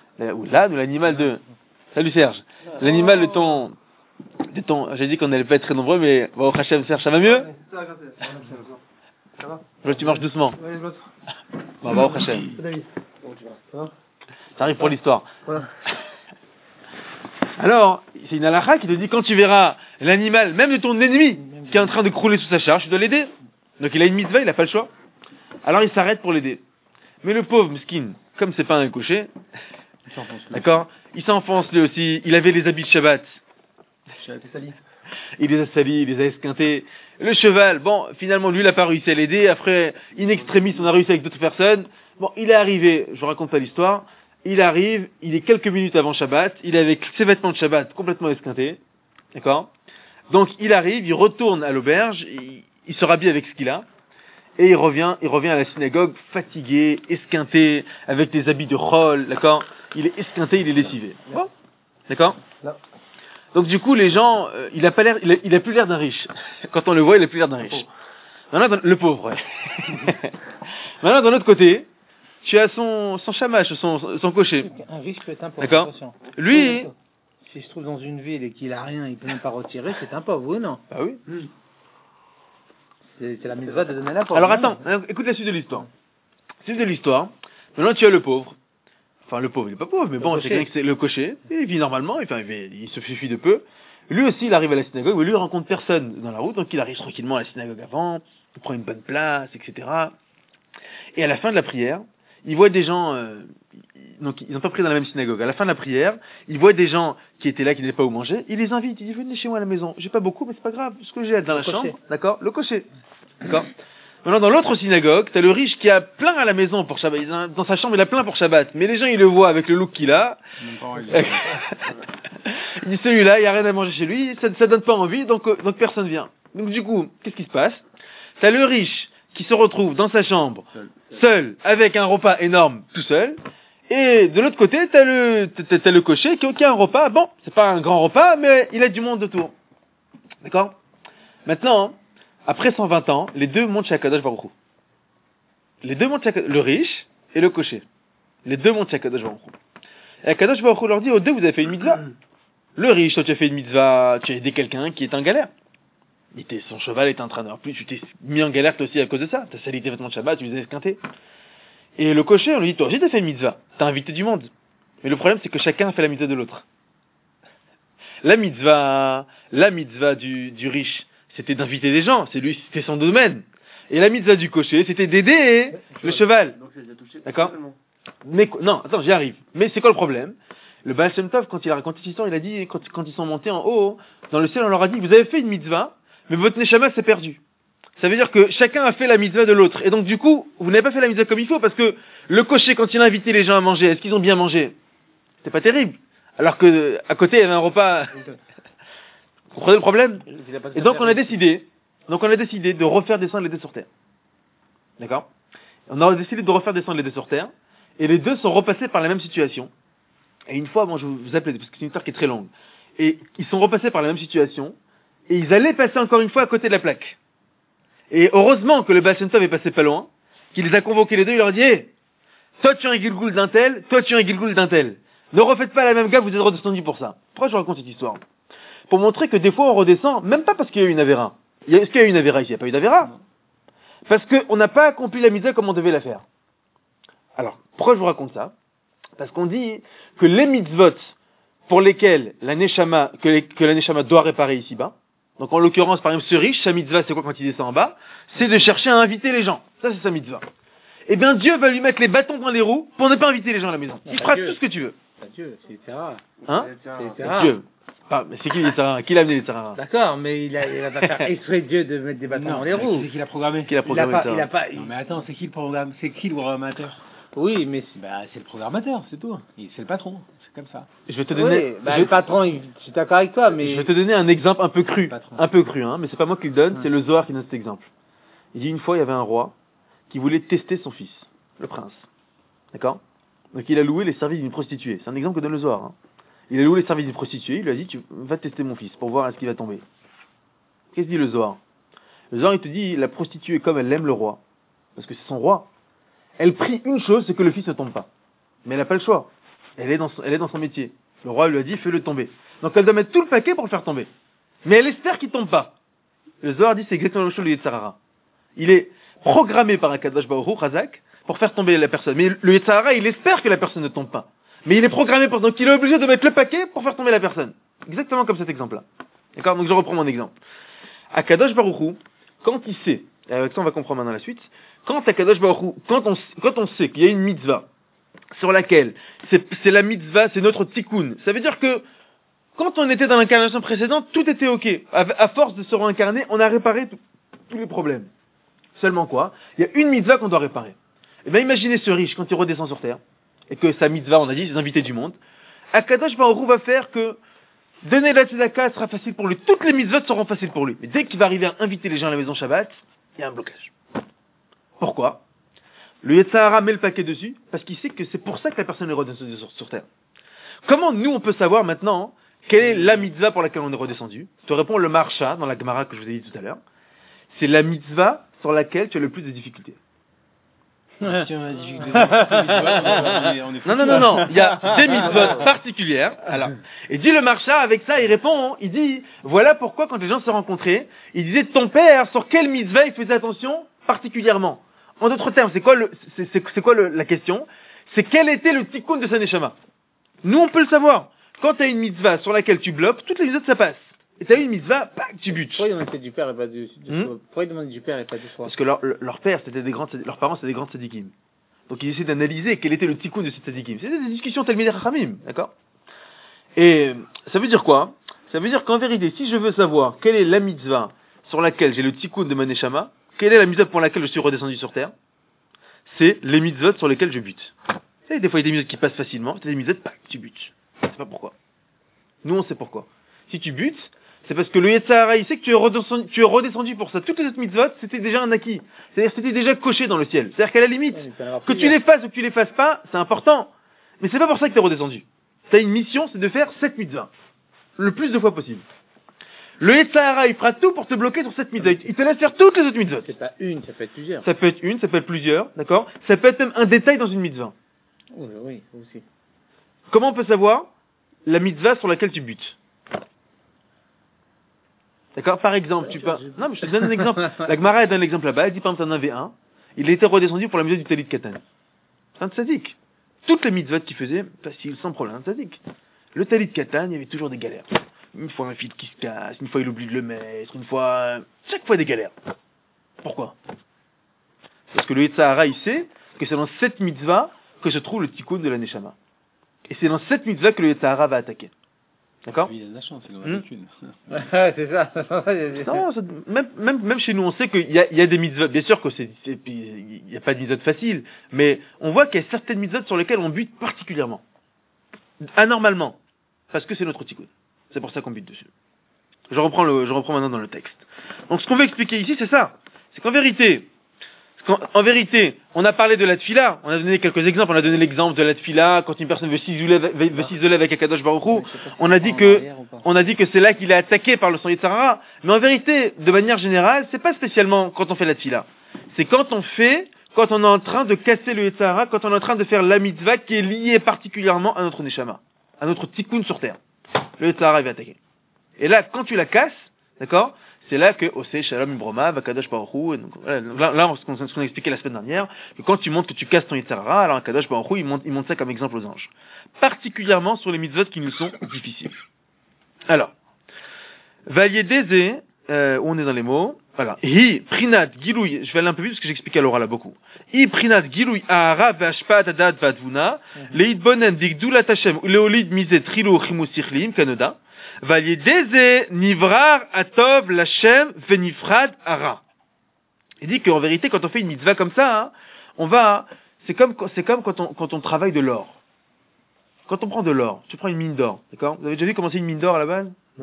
salut Serge, l'animal de ton, j'ai dit qu'on n'allait pas être très nombreux, mais, au Hachem, Serge, ça va mieux? Ça va? Tu marches doucement. Bon, va au Hachem. Ça arrive pour l'histoire. Voilà. Alors, c'est une halakha qui te dit, quand tu verras l'animal, même de ton ennemi, qui est en train de crouler sous sa charge, tu dois l'aider. Donc il a une mitzvah, il n'a pas le choix. Alors il s'arrête pour l'aider. Mais le pauvre miskin, comme c'est pas un cocher, d'accord, il s'enfonce lui aussi, il avait les habits de Shabbat. Il les a salis, il les a esquintés. Le cheval, bon, finalement, lui, il n'a pas réussi à l'aider. Après, in extremis, on a réussi avec d'autres personnes. Bon, il est arrivé, je raconte pas l'histoire, il arrive, il est quelques minutes avant Shabbat, il est avec ses vêtements de Shabbat complètement esquintés. D'accord? Donc, il arrive, il retourne à l'auberge, il se rhabille avec ce qu'il a, et il revient à la synagogue fatigué, esquinté, avec des habits de chol, d'accord? Il est esquinté, il est lessivé. Bon? D'accord? Donc du coup, les gens, il a plus l'air d'un riche. Quand on le voit, il a plus l'air d'un riche. Maintenant, le pauvre, ouais. Maintenant, d'un autre côté, tu as son shamash, son cocher. Un riche peut être un pauvre. D'accord. Attention. Lui, Si je trouve dans une ville et qu'il a rien, il peut même pas retirer, c'est un pauvre, oui ou non? ah oui. C'est la mitzvah de donner la pauvre. Alors attends, écoute la suite de l'histoire. Suite de l'histoire. Maintenant, tu as le pauvre. Enfin, le pauvre, il est pas pauvre, mais bon, c'est quelqu'un que c'est le cocher. Il vit normalement, il se suffit de peu. Lui aussi, il arrive à la synagogue, mais lui, il rencontre personne dans la route, donc il arrive tranquillement à la synagogue avant, il prend une bonne place, etc. Et à la fin de la prière, il voit des gens, donc ils n'ont pas pris dans la même synagogue. À la fin de la prière, il voit des gens qui étaient là, qui n'avaient pas où manger, il les invite, il dit venez chez moi à la maison. J'ai pas beaucoup, mais c'est pas grave, ce que j'ai dans la chambre, d'accord, le cocher, d'accord. Maintenant, dans l'autre synagogue, t'as le riche qui a plein à la maison pour Shabbat. Dans sa chambre, il a plein pour Shabbat. Mais les gens, ils le voient avec le look qu'il a. Il dit celui-là, il n'y a rien à manger chez lui, ça donne pas envie, donc personne vient. Donc du coup, qu'est-ce qui se passe? T'as le riche qui se retrouve dans sa chambre, seul, avec un repas énorme, tout seul. Et de l'autre côté, t'as le cocher qui a un repas, bon, c'est pas un grand repas, mais il a du monde autour. D'accord? Maintenant, après 120 ans, les deux montent chez Akadosh Baruch Hu. Les deux montent chez le riche et le cocher. Les deux montent chez Akadosh Baruch Hu. Et Akadosh Baruch Hu leur dit, aux deux, vous avez fait une mitzvah. Le riche, toi, tu as fait une mitzvah, tu as aidé quelqu'un qui est en galère. Son cheval était en train de... Plus, tu t'es mis en galère toi aussi à cause de ça. Tu as sali tes vêtements de Shabbat, tu les as esquintés. Et le cocher, on lui dit, toi aussi, tu as fait une mitzvah. Tu as invité du monde. Mais le problème, c'est que chacun a fait la mitzvah de l'autre. La mitzvah du riche, c'était d'inviter des gens. C'était son domaine. Et la mitzvah du cocher, c'était d'aider le cheval. D'accord? Mais, non, attends, j'y arrive. Mais c'est quoi le problème? Le Baal Shem Tov, quand il a raconté cette histoire, il a dit, quand ils sont montés en haut, dans le ciel, on leur a dit, vous avez fait une mitzvah, mais votre neshama s'est perdu. Ça veut dire que chacun a fait la mitzvah de l'autre. Et donc, du coup, vous n'avez pas fait la mitzvah comme il faut, parce que le cocher, quand il a invité les gens à manger, est-ce qu'ils ont bien mangé? C'était pas terrible. Alors que, à côté, il y avait un repas. Vous comprenez le problème? Et donc, on a décidé de refaire descendre les deux sur terre. D'accord? On a décidé de refaire descendre les deux sur terre, et les deux sont repassés par la même situation. Et une fois, bon, je vous appelle, parce que c'est une histoire qui est très longue. Et ils sont repassés par la même situation, et ils allaient passer encore une fois à côté de la plaque. Et heureusement que le Baal Shem Tov est passé pas loin, qu'il les a convoqués les deux, il leur a dit, hey, toi tu es un Gilgoul d'un tel, toi tu es un Gilgoul d'un tel. Ne refaites pas la même gaffe, vous êtes redescendus pour ça. Pourquoi je vous raconte cette histoire? Pour montrer que des fois on redescend, même pas parce qu'il y a eu une avéra. Est-ce qu'il y a eu une avéra ici? Il n'y a pas eu d'avéra. Parce qu'on n'a pas accompli la mitzvah comme on devait la faire. Alors, pourquoi je vous raconte ça? Parce qu'on dit que les mitzvot pour lesquels la neshama, que la neshama doit réparer ici-bas, donc en l'occurrence, par exemple, ce riche, sa mitzvah, c'est quoi quand il descend en bas? C'est de chercher à inviter les gens. Ça, c'est sa mitzvah. Eh bien, Dieu va lui mettre les bâtons dans les roues pour ne pas inviter les gens à la maison. Il fera tout ce que tu veux. Dieu, c'est Yitzhara. Hein? C'est Yitzhara. Dieu. Ah, mais c'est qui les Yitzhara? Qui l'a amené les Yitzhara? D'accord, mais il va pas faire exprès Dieu de mettre des bâtons dans les roues. C'est qui l'a programmé? Qui l'a programmé ça? Non, mais attends, c'est qui le programme? C'est qui le programmateur? Oui, mais c'est le programmateur, c'est tout. C'est le patron, c'est comme ça. Je vais te donner. Le patron, je suis d'accord avec toi, mais. Je vais te donner un exemple un peu cru, hein, mais c'est pas moi qui le donne, c'est le Zohar qui donne cet exemple. Il dit une fois, il y avait un roi qui voulait tester son fils, le prince. D'accord? Donc il a loué les services d'une prostituée. C'est un exemple que donne le Zohar. Hein. Il a loué les services d'une prostituée, il lui a dit, tu vas tester mon fils pour voir à ce qu'il va tomber. Qu'est-ce que dit le Zohar? Le Zohar, il te dit, la prostituée, comme elle aime le roi, parce que c'est son roi, elle prie une chose, c'est que le fils ne tombe pas. Mais elle n'a pas le choix. Elle est dans son métier. Le roi lui a dit, fais-le tomber. Donc elle doit mettre tout le paquet pour le faire tomber. Mais elle espère qu'il ne tombe pas. Le Zohar dit, c'est exactement la chose du Yetzirah. Il est programmé par un Kadosh Baruch Hu, Chazak, pour faire tomber la personne. Mais le Yetzirah, il espère que la personne ne tombe pas. Mais il est programmé pour, donc il est obligé de mettre le paquet pour faire tomber la personne. Exactement comme cet exemple-là. D'accord? Donc je reprends mon exemple. À Kadosh Baruch Hu, quand il sait, et avec ça on va comprendre maintenant la suite, quand à Kadosh Baruch Hu, quand on sait qu'il y a une mitzvah, sur laquelle, c'est la mitzvah, c'est notre tikkun. Ça veut dire que, quand on était dans l'incarnation précédente, tout était ok. À force de se réincarner, on a réparé tous les problèmes. Seulement quoi? Il y a une mitzvah qu'on doit réparer. Eh bien, imaginez ce riche quand il redescend sur terre, et que sa mitzvah, on a dit, c'est d'inviter du monde. Akadosh Baruch Hu va faire que donner la tzedaka sera facile pour lui. Toutes les mitzvahs seront faciles pour lui. Mais dès qu'il va arriver à inviter les gens à la maison Shabbat, il y a un blocage. Pourquoi? Le Yetzirah met le paquet dessus, parce qu'il sait que c'est pour ça que la personne est redescendue sur terre. Comment nous on peut savoir maintenant quelle est la mitzvah pour laquelle on est redescendu? Je te réponds le Maharsha dans la Gemara que je vous ai dit tout à l'heure. C'est la mitzvah sur laquelle tu as le plus de difficultés? Si on a des difficultés, on est foutu. Non. Il y a des mitzvot particulières. Alors, et dit le Marsha, avec ça, il répond, il dit, voilà pourquoi quand les gens se rencontraient, il disait, ton père, sur quelle mitzvah il faisait attention particulièrement? En d'autres termes, c'est quoi la question? C'est quel était le tikkun de sa neshama? Nous, on peut le savoir. Quand tu as une mitzvah sur laquelle tu bloques, toutes les mitzvahs, ça passe. Et tu as une mitzvah, tu butes. Pourquoi ils demandaient du père et pas du soi? Pourquoi ils demandaient du père et pas du soi? Parce que leur père, leurs parents, c'était des grands tzadikim. Donc ils essaient d'analyser quel était le tikkun de ces tzadikim. C'était des discussions talmidei chachamim, d'accord? Et ça veut dire quoi? Ça veut dire qu'en vérité, si je veux savoir quelle est la mitzvah sur laquelle j'ai le tikkun de ma neshama, quelle est la mitzvah pour laquelle je suis redescendu sur terre, c'est les mitzvot sur lesquelles je bute. Vous savez, des fois il y a des mitzvot qui passent facilement, c'est des mitzvot, tu butes. Je sais pas pourquoi. Nous on sait pourquoi. Si tu butes, c'est parce que le Yetzirah, il sait que tu es redescendu pour ça. Toutes les autres mitzvot, c'était déjà un acquis. C'est-à-dire c'était déjà coché dans le ciel. C'est-à-dire qu'à la limite, que tu les fasses ou que tu les fasses pas, c'est important. Mais c'est pas pour ça que tu es redescendu. Tu as une mission, c'est de faire 7 mitzvahs. Le plus de fois possible. Le Yetzirah, il fera tout pour te bloquer sur cette mitzvah. Il te laisse faire toutes les autres mitzvot. C'est pas une, ça peut être plusieurs. Ça peut être une, ça peut être plusieurs, d'accord? Ça peut être même un détail dans une mitzvah. Oui, aussi. Comment on peut savoir la mitzvah sur laquelle tu butes? D'accord? Par exemple, non, mais je te donne un exemple. La Gemara donne l'exemple là-bas. Elle dit, par exemple, t'en avais un. Il était redescendu pour la mitzvah du talit katan. C'est un tzaddik. Toutes les mitzvahs qu'il faisait, facile, sans problème, un tzaddik. Le talit katan, il y avait toujours des galères. Une fois un fil qui se casse, une fois il oublie de le mettre, chaque fois des galères. Pourquoi? Parce que le Yetzirah, il sait que c'est dans cette mitzvah que se trouve le tikkun de la neshama. Et c'est dans cette mitzvah que le Yetzirah va attaquer. D'accord? Il a de la chance, il en a aucune. C'est ça. Non, même chez nous, on sait qu'il y a des mitzvot. Bien sûr que il n'y a pas de mitzvot facile, mais on voit qu'il y a certaines mitzvot sur lesquelles on bute particulièrement. Anormalement. Parce que c'est notre tikkun. C'est pour ça qu'on bute dessus. Je reprends maintenant dans le texte. Donc ce qu'on veut expliquer ici, c'est ça. C'est qu'en vérité, on a parlé de la tfila, on a donné quelques exemples, on a donné l'exemple de la tfila, quand une personne veut s'isoler avec Akadosh Baruch Hu, on a dit que c'est là qu'il est attaqué par le sang Yetzirah, mais en vérité, de manière générale, c'est pas spécialement quand on fait la tfila. C'est quand on est en train de casser le Yetzirah, quand on est en train de faire la mitzvah qui est liée particulièrement à notre neshama, à notre tikkun sur terre. Le Yetzirah va attaquer. Et là, quand tu la casses, d'accord? C'est là que Oseh Shalom Ibroma, Vakadosh Baruch Hu, là, ce qu'on a expliqué la semaine dernière, que quand tu montres que tu casses ton Yetzirah, alors Kadosh Baruch Hu, il montre ça comme exemple aux anges. Particulièrement sur les mitzvot qui nous sont difficiles. Alors, Valiedeze, où on est dans les mots, voilà. Hi, Prinat, Gilouy, je vais aller un peu vite parce que j'explique à l'oral là beaucoup. Hi, Prinat, Gilouy, Ahara, Vashpat, Adat, Vadvuna, Leid Bonen, Digdula Tashem, Leolid, Mizet, Trilo, Chimusichlim, Kanoda. Valiedeze nivrar atov lachem venifrad ara. Il dit qu'en vérité, quand on fait une mitzvah comme ça, hein, c'est comme quand on travaille de l'or. Quand on prend de l'or, tu prends une mine d'or, d'accord? Vous avez déjà vu comment c'est une mine d'or à la base? Non.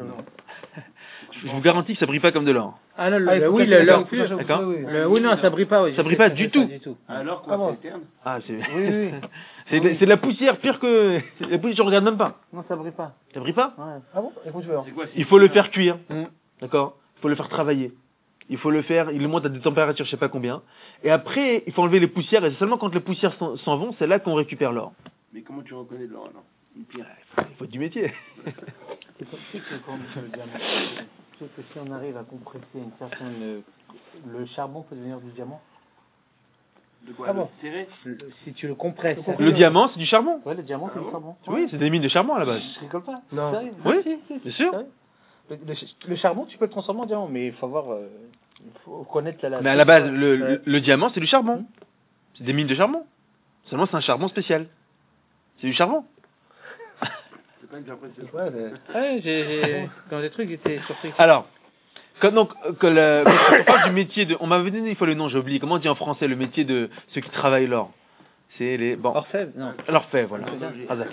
Je vous garantis que ça brille pas comme de l'or. Ah non, l'or pur. D'accord? Oui, non, ça brille pas. Oui, ça brille pas du tout. Alors quoi, c'est terne? Ah, c'est. Oui. c'est de la poussière pire que. La poussière, je regarde même pas. Non, ça brille pas. Ça brille pas? Ouais. Ah bon? Écoute, je vais voir. Il faut le faire cuire. D'accord? Il faut le faire travailler. Il faut le faire, il le monte à des températures, je sais pas combien. Et après, il faut enlever les poussières, et c'est seulement quand les poussières s'en vont, c'est là qu'on récupère l'or. Mais comment tu reconnais de l'or alors? Il faut du métier. C'est pour ça que quand on fait le diamant, je sais que si on arrive à compresser une certaine. Le charbon peut devenir du diamant. De quoi? Ah bon? Serré? Si tu le compresses. Le diamant, c'est du charbon. Ouais, le diamant, c'est du charbon. Oui, c'est des mines de charbon à la base. Je rigole pas. Non. Sérieux? Oui, Si, bien sûr. Le charbon, tu peux le transformer en diamant, mais il faut avoir. Il faut connaître la. Mais à la base, le diamant, c'est du charbon. C'est des mines de charbon. Seulement, c'est un charbon spécial. C'est du charbon. C'est pas une impression. Ouais, j'ai. Quand des trucs, j'étais surpris. Alors, quand on parle du métier de. On m'avait donné une fois le nom, j'ai oublié. Comment on dit en français le métier de ceux qui travaillent l'or? C'est les. Bon. Orfèvre, non. L'orfèvre, voilà. Hazak.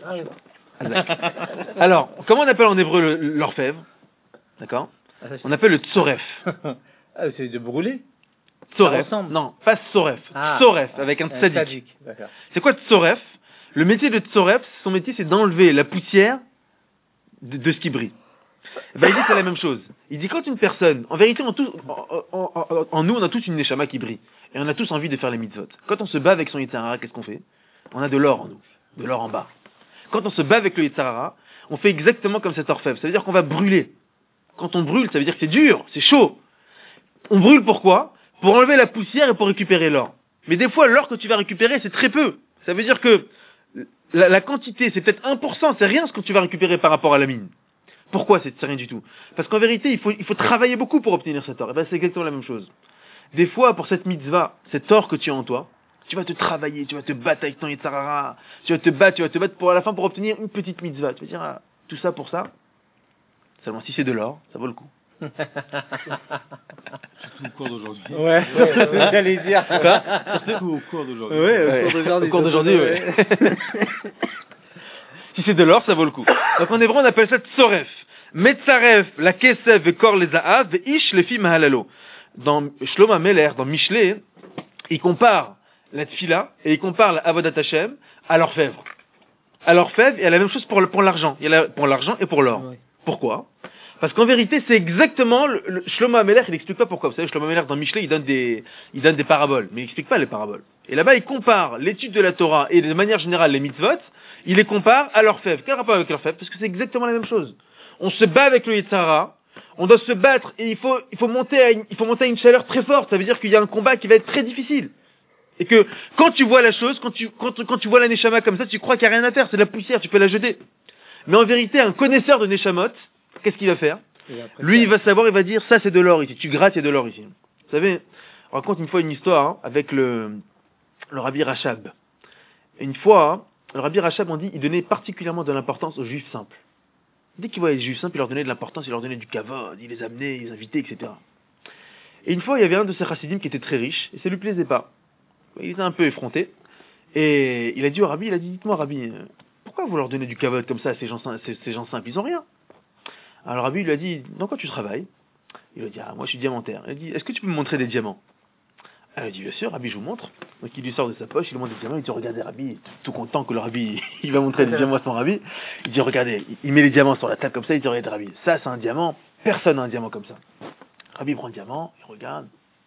Alors, comment on appelle en hébreu l'orfèvre? D'accord? On appelle le tsoref. Ah, c'est de brûler? Tsoref. Non, pas tsoref. Tsoref, avec un tzadik. C'est quoi tsoref? Le métier de tsoref, son métier, c'est d'enlever la poussière de ce qui brille. Ben, il dit c'est la même chose. Il dit quand une personne, en vérité, en nous, on a tous une neshama qui brille. Et on a tous envie de faire les mitzvot. Quand on se bat avec son Yitzhara, qu'est-ce qu'on fait? On a de l'or en nous, de l'or en bas. Quand on se bat avec le Yitzhara, on fait exactement comme cet orfèvre. Ça veut dire qu'on va brûler. Quand on brûle, ça veut dire que c'est dur, c'est chaud. On brûle pourquoi? Pour enlever la poussière et pour récupérer l'or. Mais des fois, l'or que tu vas récupérer, c'est très peu. Ça veut dire que la quantité, c'est peut-être 1%, c'est rien ce que tu vas récupérer par rapport à la mine. Pourquoi c'est rien du tout? Parce qu'en vérité, il faut travailler beaucoup pour obtenir cet or. Et ben, c'est exactement la même chose. Des fois, pour cette mitzvah, cet or que tu as en toi, tu vas te travailler, tu vas te battre avec ton Yitzhara, tu vas te battre pour à la fin pour obtenir une petite mitzvah. Tu vas dire, ah, tout ça pour ça. Seulement si c'est de l'or, ça vaut le coup. Surtout au cours d'aujourd'hui. Ouais, c'est ce que j'allais dire. Surtout au cours d'aujourd'hui. Ouais, Au cours d'aujourd'hui, ouais. Si c'est de l'or, ça vaut le coup. Donc en hébreu, on appelle ça tsoref. Metzaref, la kesef, ve kor les zaav, ve ish les filles mahalalo. Dans Shlomo Meler, dans Michelet, il compare la tfila et il compare la avodat Hashem à l'orfèvre. À l'orfèvre et à la même chose pour l'argent. Il y a pour l'argent et pour l'or. Ouais. Pourquoi? Parce qu'en vérité, c'est exactement le Shlomo Ameler, il explique pas pourquoi. Vous savez, Shlomo Ameler dans Michelet, il donne des paraboles, mais il explique pas les paraboles. Et là-bas, il compare l'étude de la Torah et de manière générale les mitzvot, il les compare à l'orfèvre. Quel rapport avec l'orfèvre? Parce que c'est exactement la même chose. On se bat avec le Yitzhara, on doit se battre et il faut monter à une chaleur très forte. Ça veut dire qu'il y a un combat qui va être très difficile. Et que quand tu vois la chose, quand tu vois la neshama comme ça, tu crois qu'il n'y a rien à faire, c'est de la poussière, tu peux la jeter. Mais en vérité, un connaisseur de neshamot, qu'est-ce qu'il va faire? Lui, il va savoir, il va dire, ça c'est de l'or ici, tu grattes, il y a de l'or ici. Vous savez, on raconte une fois une histoire avec le Rabbi Rachab. Et une fois, le Rabbi Rachab, on dit, il donnait particulièrement de l'importance aux juifs simples. Dès qu'il voyait les juifs simples, il leur donnait de l'importance, il leur donnait du kavod, il les amenait, il les invitait, etc. Et une fois, il y avait un de ces chassidim qui était très riche, et ça lui plaisait pas. Il était un peu effronté. Et il a dit au Rabbi, dites-moi Rabbi, pourquoi vous leur donnez du kavod comme ça à ces gens simples? Ils ont rien. Alors Rabbi lui a dit, dans quoi tu travailles? Il lui a dit, ah, moi je suis diamantaire. Il a dit, est-ce que tu peux me montrer des diamants? Elle a dit, bien sûr, Rabbi, je vous montre. Donc il lui sort de sa poche, il lui montre des diamants, il dit, regardez Rabbi, tout content que le Rabbi, il va montrer des diamants à son Rabbi. Il dit, regardez, il met les diamants sur la table comme ça, il dit, regardez Rabbi, ça c'est un diamant, personne n'a un diamant comme ça. Rabbi prend le diamant, il regarde.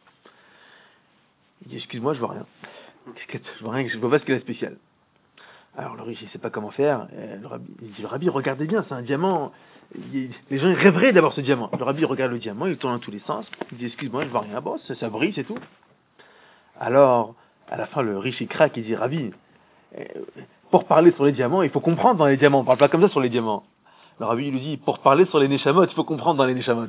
Il dit, excuse-moi, je vois rien. Je vois rien, je vois pas ce qu'il a de spécial. Alors le riche, il sait pas comment faire. Il dit, le Rabbi, regardez bien, c'est un diamant. Les gens rêveraient d'avoir ce diamant. Le Rabbi regarde le diamant, il tourne dans tous les sens. Il dit, excuse-moi, je vois rien. Bon, ça brille, c'est tout. Alors, à la fin, le riche, il craque, il dit, Rabbi, pour parler sur les diamants, il faut comprendre dans les diamants. On parle pas comme ça sur les diamants. Le Rabbi, il lui dit, pour parler sur les neshamot, il faut comprendre dans les neshamot.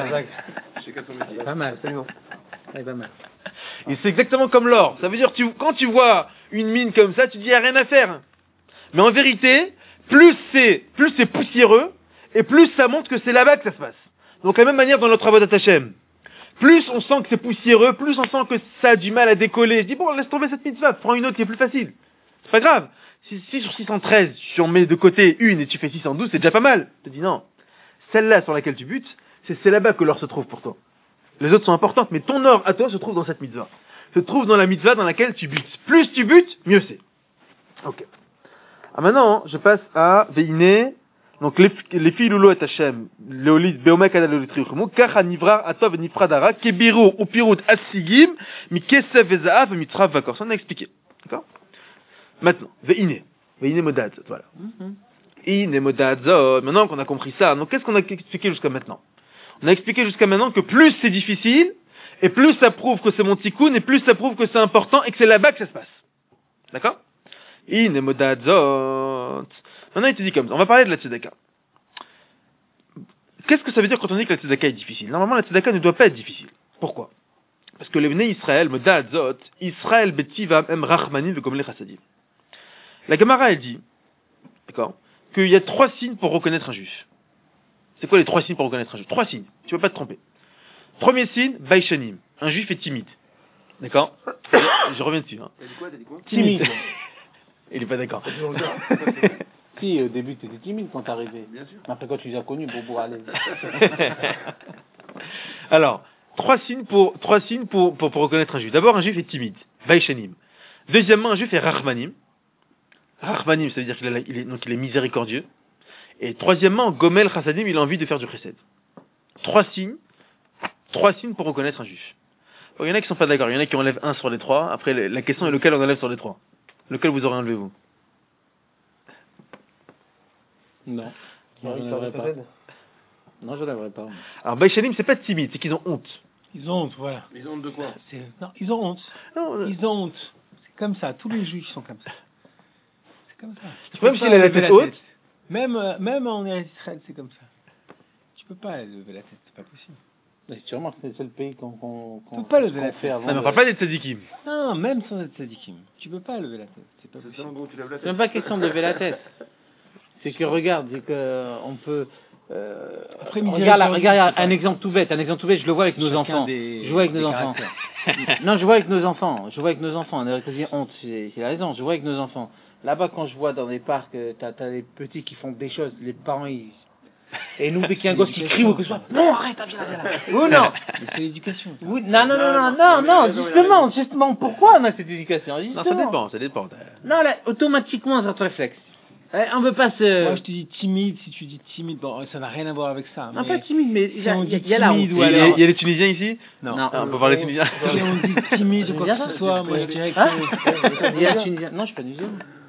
Pas mal, absolument. Ouais, pas mal. Et c'est exactement comme l'or. Ça veut dire, quand tu vois une mine comme ça, tu dis, il n'y a rien à faire. Mais en vérité, plus c'est poussiéreux, et plus ça montre que c'est là-bas que ça se passe. Donc, de la même manière dans notre avodat Hashem. Plus on sent que c'est poussiéreux, plus on sent que ça a du mal à décoller. Je dis, bon, laisse tomber cette mitzvah, prends une autre qui est plus facile. C'est pas grave. Si sur 613, tu en mets de côté une et tu fais 612, c'est déjà pas mal. Je te dis, non. Celle-là sur laquelle tu butes, c'est là-bas que l'or se trouve pour toi. Les autres sont importantes, mais ton or à toi se trouve dans cette mitzvah. Se trouve dans la mitzvah dans laquelle tu butes. Plus tu butes, mieux c'est. Ok. Ah, maintenant, je passe à Veine. Donc, les filles Loulo et Hachem, Léolid, Beomek, Adalolitriuchemu, Kacha, Nivrar, Atov, Nifradara, Kebiru, Upirut, Atsigim, Mikesef, Vezaaf, Mitrav, Vakor. Ça, on a expliqué. D'accord? Maintenant, Veine. Veine Modadzot, voilà. Ine Modadzot. Maintenant qu'on a compris ça, donc qu'est-ce qu'on a expliqué jusqu'à maintenant? On a expliqué jusqu'à maintenant que plus c'est difficile, et plus ça prouve que c'est mon tikkun, et plus ça prouve que c'est important, et que c'est là-bas que ça se passe. D'accord? Ine Modadzot. Maintenant, il te dit comme ça. On va parler de la tzedaka. Qu'est-ce que ça veut dire quand on dit que la tzedaka est difficile? Normalement, la tzedaka ne doit pas être difficile. Pourquoi? Parce que les Bnei Israël, Modadzot, Israël betiva em rachmanim comme les chassadim. La Gemara, elle dit, d'accord, qu'il y a 3 signes pour reconnaître un juif. C'est quoi les 3 signes pour reconnaître un juif? 3 signes. Tu ne peux pas te tromper. Premier signe, baishanim. Un juif est timide. D'accord? Je reviens dessus. Hein. T'as dit quoi? Timide. Il est pas d'accord. Si, au début, tu étais timide quand t'es arrivé. Bien sûr. Après, quand tu les as connus, bon, allez. Alors, 3 signes pour reconnaître un juif. D'abord, un juif est timide. Baishanim. Deuxièmement, un juif est rachmanim. Rachmanim, ça veut dire qu'il est miséricordieux. Et troisièmement, Gomel Chassadim, il a envie de faire du chesed. Trois signes pour reconnaître un juif. Bon, il y en a qui sont pas d'accord, il y en a qui enlèvent un sur les trois. Après, la question est lequel on enlève sur les trois. Lequel vous aurez enlevé, vous? Non. Non, Non, il je parle de n'aimerais pas. chesed. Non, je n'aimerais pas. Alors, Baïchanim, c'est pas timide, c'est qu'ils ont honte. Ils ont honte, voilà. Ils ont de quoi? Non, ils ont honte. Non, Ils ont honte. C'est comme ça. Tous les juifs sont comme ça. C'est comme ça. Tu Même peux s'il pas a la lever tête haute. Même en Israël, c'est comme ça. Tu peux pas lever la tête, c'est pas possible. Mais tu remarques, c'est le seul pays qu'on peut pas lever la tête. fait avant. Non, mais on parle pas des tzadikim. Non, même sans être tzadikim. Tu peux pas lever la tête, c'est pas C'est possible. ça, en gros, tu lèves la C'est tête. même pas question de lever la tête. C'est que regarde, c'est que on peut. Après, Regarde un exemple tout bête. Je le vois avec nos Chacun enfants. des- Je vois avec des nos enfants. caractères. Non, je vois avec nos enfants. On a quasi honte. C'est la raison. Je vois avec nos enfants. Là-bas, quand je vois dans les parcs, t'as des petits qui font des choses. Les parents, ils. Et nous, dès qu'il y a un gosse qui crie ou que ce soit, non, arrête, viens là. Ou non. Mais c'est l'éducation. ça. Oui, non, justement, pourquoi on a cette éducation? Non, Justement. ça dépend. Non, là, automatiquement, ça te réflexe. On veut pas se. Moi, je te dis timide, si tu dis timide, bon, ça n'a rien à voir avec ça. Non, mais pas timide, mais si on dit il y a la honte. timide ou Il y, a, alors... il y a des Tunisiens ici? Non. Non. Ah, on peut parler tunisien. Si on dit timide ou quoi que ce soit, moi, je dirais que... Il y a Tunisien. Non, je suis pas tunisien.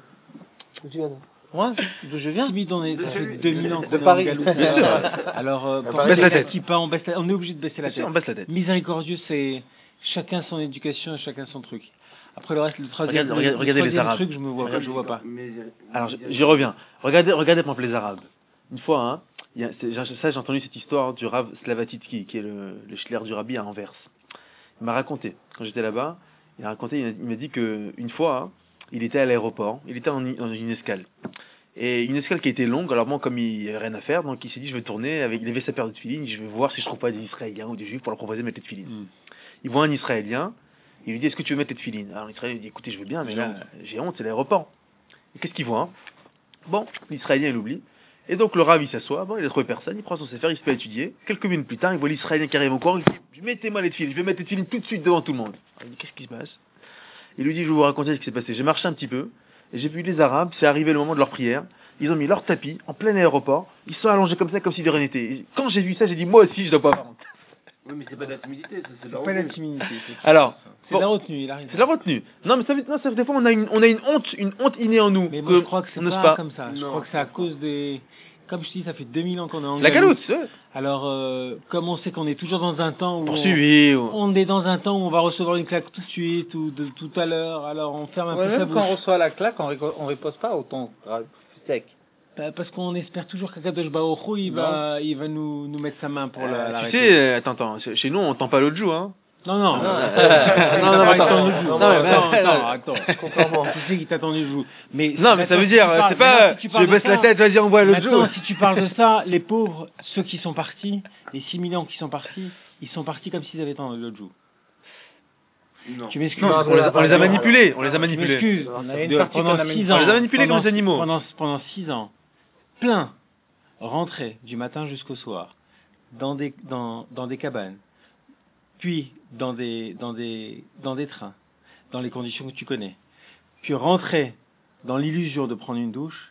Moi, d'où je viens. Timide, on est, ça De fait celui- 2000 ans de qu'on est en Paris. Galoute. Bien sûr. Alors, quand baisse la tête. on est obligé de baisser la tête. On baisse la tête. Miséricordieux, c'est chacun son éducation, chacun son truc. Après le reste, le troisième, Regardez les troisième Arabes. truc, je vois pas. Alors, j'y reviens. Regardez par exemple les Arabes. Une fois, hein, j'ai entendu cette histoire du Rav Slavatitsky, qui est le shler du Rabbi à Anvers. Il m'a raconté, quand j'étais là-bas, il m'a dit qu'une fois, hein, il était à l'aéroport, il était dans une escale. Et une escale qui était longue, alors bon, comme il n'y avait rien à faire, donc il s'est dit, je vais tourner, il avait sa paire de tefilines, je vais voir si je trouve pas des Israéliens ou des Juifs pour leur proposer de mettre les tefilines. Il voit un Israélien, il lui dit, est-ce que tu veux mettre les tefilines? Alors l'Israélien dit, écoutez, je veux bien, mais là, j'ai honte, c'est l'aéroport. Et qu'est-ce qu'il voit, hein? Bon, l'Israélien, il oublie. Et donc le Rav, il s'assoit, bon, il a trouvé personne, il prend son sefer, il se fait étudier. Quelques minutes plus tard, il voit l'Israélien qui arrive au coin, il dit, mettez-moi les tefilines, je vais mettre les tefilines tout de suite devant tout le monde. Alors, il dit, qu'est-ce qui se passe? Il lui dit, je vais vous raconter ce qui s'est passé. J'ai marché un petit peu, et j'ai vu les Arabes, c'est arrivé le moment de leur prière, ils ont mis leur tapis en plein aéroport, ils sont allongés comme ça, comme si de rien n'était. Et quand j'ai vu ça, j'ai dit, moi aussi, je dois pas avoir honte. Oui, mais c'est pas de la timidité, ça, c'est de la C'est pas la retenue. timidité. Alors, C'est de la retenue, il arrive. c'est la retenue. Non, mais ça veut dire, des fois, on a une honte innée en nous. Mais moi, je crois que c'est on n'ose pas comme ça. Je Non. crois que c'est à cause des... Comme je dis, ça fait 2000 ans qu'on est en La galoute, Alors, comme on sait qu'on est toujours dans un temps où... poursuivi. On est dans un temps où on va recevoir une claque tout de suite ou de tout à l'heure, alors on ferme un peu sa Même bouche. quand on reçoit la claque, on répose pas au ton sec. Parce qu'on espère toujours qu'Akadosh Baruch Hu, il va nous mettre sa main pour la Tu réponse. sais, attends, chez nous, on tend pas l'autre joue, hein. Non, non. non, attends. Attends. Tu sais qui t'attend du joue. Mais Non, mais ça veut dire, c'est pas, je baisse la tête, vas-y, on voit l'autre joue. Maintenant, si tu parles de ça, les pauvres, ceux qui sont partis, les 6 millions qui sont partis, ils sont partis comme s'ils avaient tendu l'autre joue. Non. Tu m'excuses. Non, on les a manipulés, Tu m'excuses. Il y a une partie Pendant qu'on a 6 même- ans. On les a manipulés comme des animaux. Pendant 6 ans. Plein. Rentraient du matin jusqu'au soir. Dans des cabanes. Puis dans des trains. Dans les conditions que tu connais. Puis rentrer dans l'illusion de prendre une douche.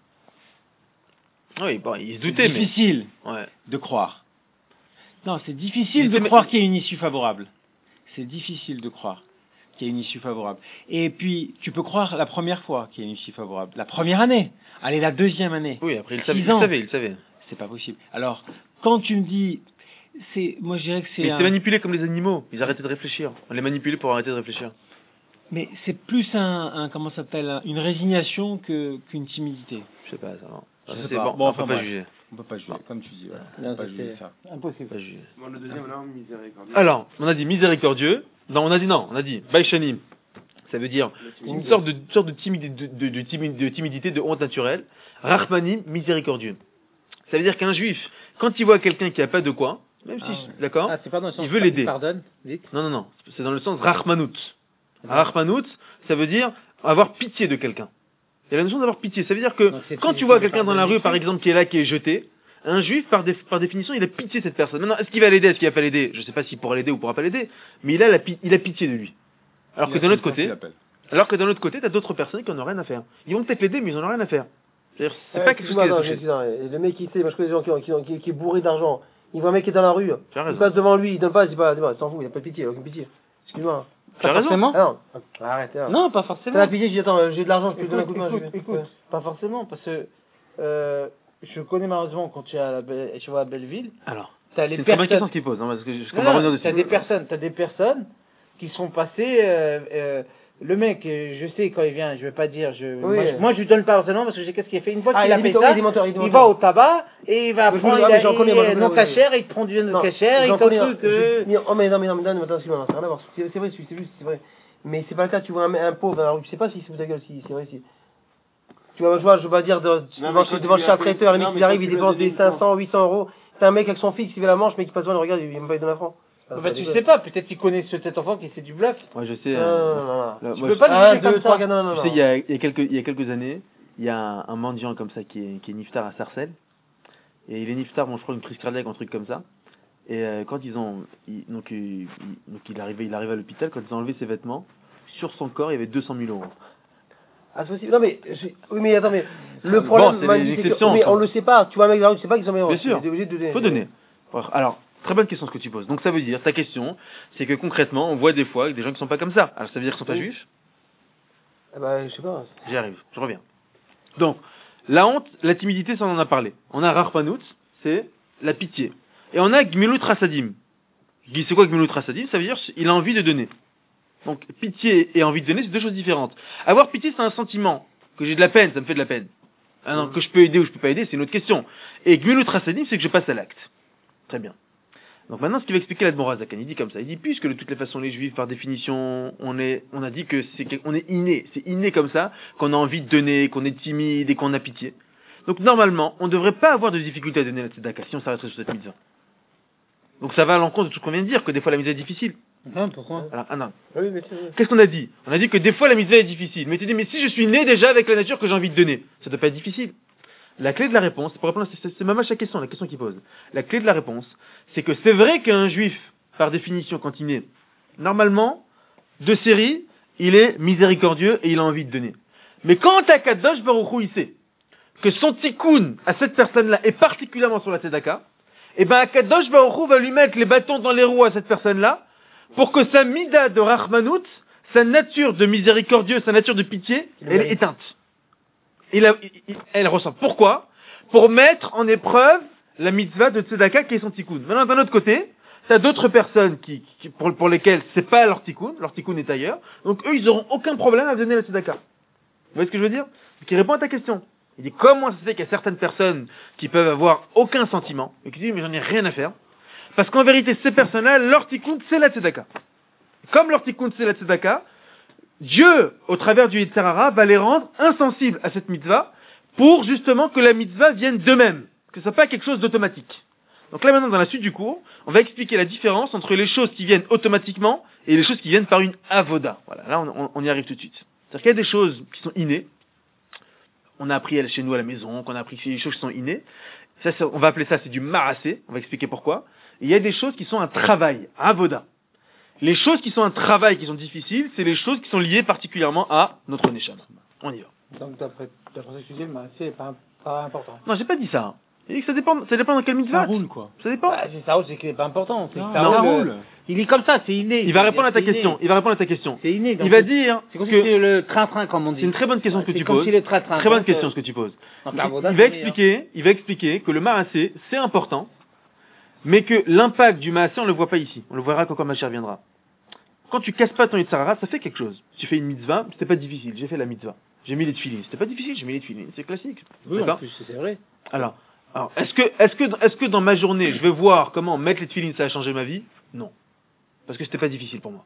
Oui, bon, ils se C'est doutaient, mais. difficile Ouais. de croire. Non, c'est difficile Mais de c'est- croire qu'il y a une issue favorable. C'est difficile de croire qu'il y a une issue favorable. Et puis, tu peux croire la première fois qu'il y a une issue favorable. La première année. Allez, la deuxième année. Oui, après, ils 6 savaient, ans. ils savaient. C'est pas possible. Alors, quand tu me dis, moi je dirais que Mais c'est ils étaient manipulés comme les animaux. Ils arrêtaient de réfléchir. On les manipulait pour arrêter de réfléchir. mais c'est plus comment ça s'appelle, une résignation qu'une timidité. Je sais pas, ça va. Je Ça, sais c'est pas. bon, Bon, on enfin, peut pas bref. juger. On peut pas jouer, comme tu dis. Voilà. On Non, peut pas c'est- juger ça. Impossible. Pas juger. Bon, le deuxième, là, miséricordieux. Alors, on a dit miséricordieux. Non, on a dit Baïchanim. Ça veut dire une sorte de timidité, de honte naturelle. Rachmanim, miséricordieux. Ça veut dire qu'un juif, quand il voit quelqu'un qui a pas de quoi, même si, Ah ouais. d'accord, Ah, c'est pas dans le sens il veut l'aider. Pardonne, vite. Non, c'est dans le sens Rachmanout. Rachmanout, ça veut dire avoir pitié de quelqu'un. Il y a la notion d'avoir pitié. Ça veut dire que Donc, c'est quand plus tu vois de quelqu'un dans la pardonner. rue, par exemple, qui est là, qui est jeté, un juif, par définition, il a pitié de cette personne. Maintenant, est-ce qu'il va l'aider, est-ce qu'il va pas l'aider? Je sais pas s'il pourra l'aider ou pourra pas l'aider, mais il a pitié de lui. Alors que d'un autre côté, t'as d'autres personnes qui en ont rien à faire. Ils vont peut-être l'aider, mais ils en ont rien à faire. C'est-à-dire, c'est pas quelque chose qui est touché. Le mec qui sait, moi je connais des gens qui est bourré d'argent. Il voit un mec qui est dans la rue, Tu as il raison. passe devant lui, il donne pas, il dit pas, il s'en fout, il a pas de pitié, il a aucune pitié. Excuse-moi. Tu as raison. Forcément. Ah non, arrête. Non, pas T'as forcément. la pitié, je dis attends, j'ai de l'argent, je peux te donner un coup de main. Écoute, pas forcément, parce que je connais malheureusement quand tu vas à Belleville, Alors, t'as c'est les une très bonne question personnes. qu'il pose, hein, parce que on Non, va revenir dessus. t'as des personnes qui sont passées. Le mec, je sais quand il vient, je vais pas dire, moi je lui donne pas forcément parce que je sais qu'est-ce qu'il a fait une fois qu'il a fait ça. Il va au tabac et il va prendre non cachère, il te prend du non cachère, il t'en truc. Oh mais non, attends, excuse-moi, ça n'a rien à voir. C'est vrai, c'est vrai. Mais c'est pas le cas, tu vois un pauvre dans la rue, tu sais pas si c'est ta gueule, si c'est vrai, si. Tu vois, je vais pas dire devant chez un traiteur, le mec il arrive, il dépense des 500, 800 euros. T'as un mec avec son fils qui fait la manche, mais qui passe devant, il regarde, il va pas lui donner un franc. Bah tu sais pas, peut-être qu'il connaît cet enfant qui c'est du bluff. Moi, je sais. Non. Tu peux pas le juger comme ça. Tu sais, il y a quelques années, il y a un mendiant comme ça qui est niftar à Sarcelles. Et il est niftar, bon, je crois, une crise cardiaque, un truc comme ça. Et quand il arrive à l'hôpital, quand ils ont enlevé ses vêtements, sur son corps, il y avait 200 000 euros. Ah, c'est possible. Non, mais, oui, mais attends, mais, le problème, bon, c'est des exceptions, mais on le sait pas. Tu vois, un mec dans la rue, tu sais pas qu'ils ont mis. Bien sûr. Obligé de donner. Faut donner. Alors, très bonne question ce que tu poses. Donc ça veut dire, ta question, c'est que concrètement, on voit des fois des gens qui sont pas comme ça. Alors ça veut dire qu'ils sont pas juifs? Ah bah, je sais pas. J'y arrive, je reviens. Donc, la honte, la timidité, ça on en a parlé. On a Rachmanout, c'est la pitié. Et on a Gmilut Rasadim. C'est quoi Gmilut Rasadim? Ça veut dire il a envie de donner. Donc, pitié et envie de donner, c'est deux choses différentes. Avoir pitié, c'est un sentiment. Que j'ai de la peine, ça me fait de la peine. Ah non, que je peux aider ou je peux pas aider, c'est une autre question. Et Gmilut Rasadim, c'est que je passe à l'acte. Très bien. Donc maintenant, ce qu'il va expliquer l'Admor Hazakan, il dit comme ça. Il dit, puisque de toutes les façons, les Juifs, par définition, on a dit que on est inné. C'est inné comme ça, qu'on a envie de donner, qu'on est timide et qu'on a pitié. Donc normalement, on ne devrait pas avoir de difficulté à donner la tzedaka si on s'arrêterait sur cette mitzvah. Donc ça va à l'encontre de tout ce qu'on vient de dire, que des fois la mitzvah est difficile. Non, pourquoi? Alors, non. Oui, mais Qu'est-ce qu'on a dit? On a dit que des fois la mitzvah est difficile. Mais tu dis, mais si je suis né déjà avec la nature que j'ai envie de donner, ça ne doit pas être difficile. La clé de la réponse, pour répondre, c'est même à chaque question, la question qu'il pose. La clé de la réponse, c'est que c'est vrai qu'un juif, par définition, quand il naît, normalement, de série, il est miséricordieux et il a envie de donner. Mais quand Akadosh Baruch Hu, il sait que son tikkun à cette personne-là est particulièrement sur la tzedaka, et ben Akadosh Baruch Hu va lui mettre les bâtons dans les roues à cette personne-là, pour que sa mida de Rachmanout, sa nature de miséricordieux, sa nature de pitié, elle est éteinte. Elle ressent. Pourquoi? Pour mettre en épreuve la mitzvah de tzedaka qui est son tikkun. Maintenant, d'un autre côté, t'as d'autres personnes pour lesquelles c'est pas leur tikkun est ailleurs, donc eux, ils auront aucun problème à donner la tzedaka. Vous voyez ce que je veux dire? Qui répond à ta question. Il dit, comment ça se fait qu'il y a certaines personnes qui peuvent avoir aucun sentiment, et qui disent, mais j'en ai rien à faire, parce qu'en vérité, ces personnes-là, leur tikkun, c'est la tzedaka. Comme leur tikkun, c'est la tzedaka, Dieu, au travers du Yetzer Hara, va les rendre insensibles à cette mitzvah pour justement que la mitzvah vienne d'eux-mêmes, que ce soit pas quelque chose d'automatique. Donc là maintenant, dans la suite du cours, on va expliquer la différence entre les choses qui viennent automatiquement et les choses qui viennent par une avoda. Voilà, là on y arrive tout de suite. C'est-à-dire qu'il y a des choses qui sont innées, on a appris chez nous à la maison, qu'on a appris des choses qui sont innées, ça, on va appeler ça, c'est du marassé, on va expliquer pourquoi. Et il y a des choses qui sont un travail, avoda. Les choses qui sont un travail, qui sont difficiles, c'est les choses qui sont liées particulièrement à notre neshama. On y va. Donc d'après ce que tu dis, c'est pas important. Non, j'ai pas dit ça. J'ai dit que ça dépend dans quelle mitzvah. Ça roule, quoi. Ça dépend. Bah, c'est ça, c'est que c'est pas important. C'est que ça ça roule. roule. Il est comme ça, c'est inné. Il va répondre à ta question. C'est inné. Il va dire c'est comme si que c'est le train-train, comme on dit. c'est une très bonne question que tu C'est comme poses. si le train-train. Très bonne question ce que tu poses. Donc, Il va expliquer que le marassé, c'est important, mais que l'impact du marassé, on le voit pas ici. On le verra quand ma chère viendra. Quand tu casses pas ton Yetzer Hara, ça fait quelque chose. Tu fais une mitzvah, c'était pas difficile. J'ai fait la mitzvah. J'ai mis les tefilines. C'était pas difficile, j'ai mis les tefilines. C'est classique. Oui, D'accord? en plus, c'est vrai. Alors, est-ce que dans ma journée, je vais voir comment mettre les tefilines, ça a changé ma vie? Non. Parce que c'était pas difficile pour moi.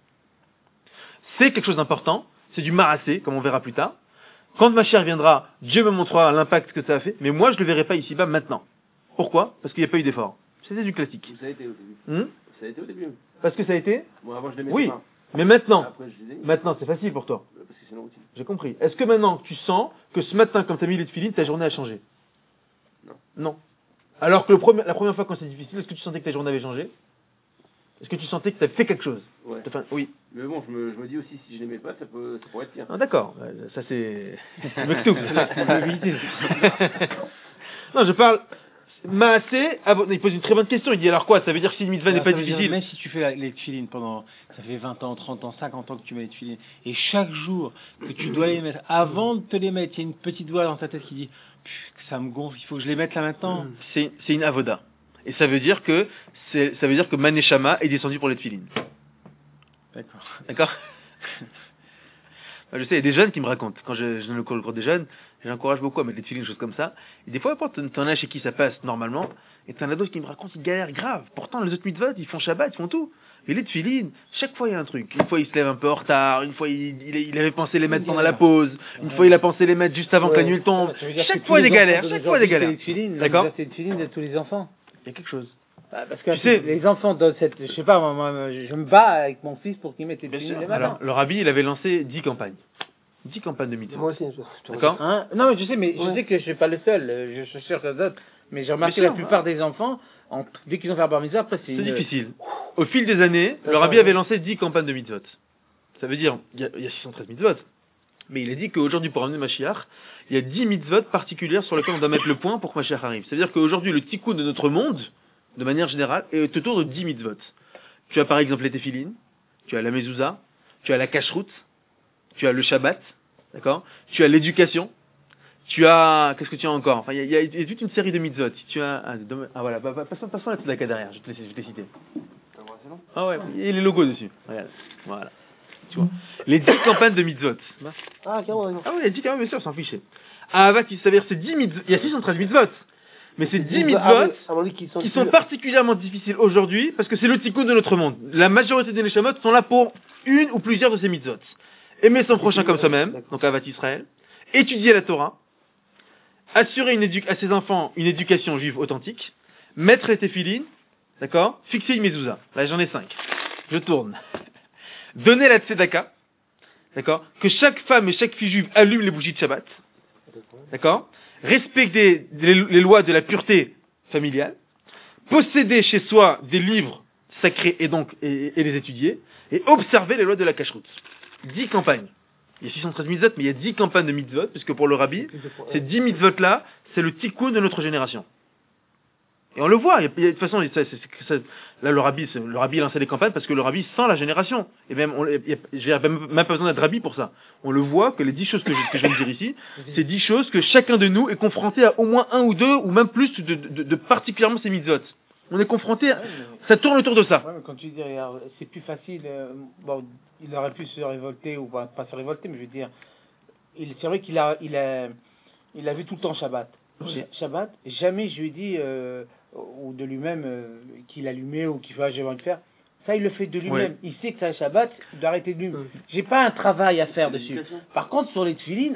C'est quelque chose d'important. C'est du marassé, comme on verra plus tard. Quand ma chère viendra, Dieu me montrera l'impact que ça a fait, mais moi, je le verrai pas ici-bas maintenant. Pourquoi? Parce qu'il n'y a pas eu d'effort. C'était du classique. Ça a été au début. Ça a été au début. Parce que ça a été? Bon, avant, je les mettais Oui. pas. Mais maintenant, Après, je les ai mis. maintenant, c'est facile pour toi. Parce que c'est une routine. J'ai compris. Est-ce que maintenant, tu sens que ce matin, quand tu as mis les tefilines, ta journée a changé? Non. Non. Alors que la première fois quand c'est difficile, est-ce que tu sentais que ta journée avait changé? Est-ce que tu sentais que tu avais fait quelque chose? Ouais. Enfin, oui. Mais bon, je me dis aussi, si je l'aimais pas, ça pourrait être pire. Ah, d'accord. Ça, c'est... Mektoub. Non, je parle... Maasé, il pose une très bonne question. Il dit alors quoi? Ça veut dire que si une mitzvah n'est pas difficile? Même si tu fais les tefilines pendant, ça fait 20 ans, 30 ans, 50 ans que tu mets les tefilines, et chaque jour que tu dois les mettre, avant de te les mettre, il y a une petite voix dans ta tête qui dit, ça me gonfle, il faut que je les mette là maintenant. C'est une avoda. Et ça veut dire que Maneshama est descendu pour les tefilines. D'accord? Je sais, il y a des jeunes qui me racontent, quand je donne le cours des jeunes, j'encourage beaucoup à mettre des tefilines, choses comme ça. Et des fois, t'en as chez qui ça passe normalement, et t'en as d'autres qui me racontent, ils galèrent grave. Pourtant, les autres mitzvot, ils font Shabbat, ils font tout. Mais les tefilines, chaque fois il y a un truc. Une fois il se lève un peu en retard, une fois il avait pensé les mettre pendant la pause, une fois il a pensé les mettre juste avant que la nuit tombe. Chaque fois des galères, chaque fois des galères. D'accord? C'est les tefilines de tous les enfants. Il y a quelque chose. Parce que tu sais, les enfants de cette, je sais pas, moi, je me bats avec mon fils pour qu'il mette les tefilines les matins. Alors, le rabbi, il avait lancé 10 campagnes. 10 campagnes de mitzvot. Moi aussi, d'accord? Hein? Non, mais je sais que je suis pas le seul, je suis sûr que d'autres, mais j'ai remarqué la plupart des enfants, dès qu'ils ont fait un bar mitzvah, après c'est difficile. Au fil des années, le rabbi avait lancé 10 campagnes de mitzvot. Ça veut dire, il y a 613 mitzvot. Mais il a dit qu'aujourd'hui, pour ramener Mashiach, il y a 10 mitzvot particulières sur lesquelles on doit mettre le point pour que Mashiach arrive. C'est-à-dire qu'aujourd'hui, le tikkun de notre monde, de manière générale, est autour de 10 mitzvot. Tu as par exemple les téphilines, tu as la mezouza, tu as la kashrut, tu as le Shabbat, d'accord? Tu as l'éducation, tu as... Qu'est-ce que tu as encore? Enfin, il y a toute une série de mitzvot. Tu as... voilà, passons la tzedaka derrière, je vais te les citer. Ah ouais, il y a les logos dessus. Regarde, voilà. Tu vois. Les 10 campagnes de mitzvot. Ah, carrément, d'accord. Ah oui, il y a 10 campagnes, bien sûr, s'en fichait. Ahavat, ça veut dire c'est 10 mitzvot. Il y a 613 mitzvot. Mais c'est 10 mitzvot qui sont particulièrement difficiles aujourd'hui parce que c'est le tikkun de notre monde. La majorité des neshamot sont là pour une ou plusieurs de ces mitzvot. Aimer son prochain comme soi-même, donc Ahavat Israël. Étudier la Torah. Assurer à ses enfants une éducation juive authentique. Mettre les téphilines. D'accord? Fixer une mezouza. Là, j'en ai 5. Je tourne. Donner la tzedaka. D'accord? Que chaque femme et chaque fille juive allume les bougies de Shabbat. D'accord? Respecter les lois de la pureté familiale, posséder chez soi des livres sacrés et les étudier, et observer les lois de la kashrut. 10 campagnes. Il y a 613 mitzvot, mais il y a 10 campagnes de mitzvot, puisque pour le rabbi, ces 10 mitzvot-là, c'est le tikkun de notre génération. Et on le voit, de toute façon, là le rabbi lançait des campagnes parce que le rabbi sent la génération. Et même, j'ai même pas besoin d'être rabbi pour ça. On le voit que les 10 choses que je viens de dire ici, c'est 10 choses que chacun de nous est confronté à au moins un ou deux, ou même plus de particulièrement ces mitzvot. On est confronté ça tourne autour de ça. Ouais, mais quand tu dis, c'est plus facile, bon, il aurait pu se révolter, ou pas se révolter, mais je veux dire, c'est vrai qu'il a vu tout le temps Shabbat. Shabbat, jamais je lui ai dit, ou de lui-même, qu'il allumait ou qu'il faisait, j'ai envie de faire. Ça, il le fait de lui-même. Ouais. Il sait que c'est un Shabbat, il doit arrêter de lui. J'ai pas un travail à faire dessus. Par contre, sur les tefilines,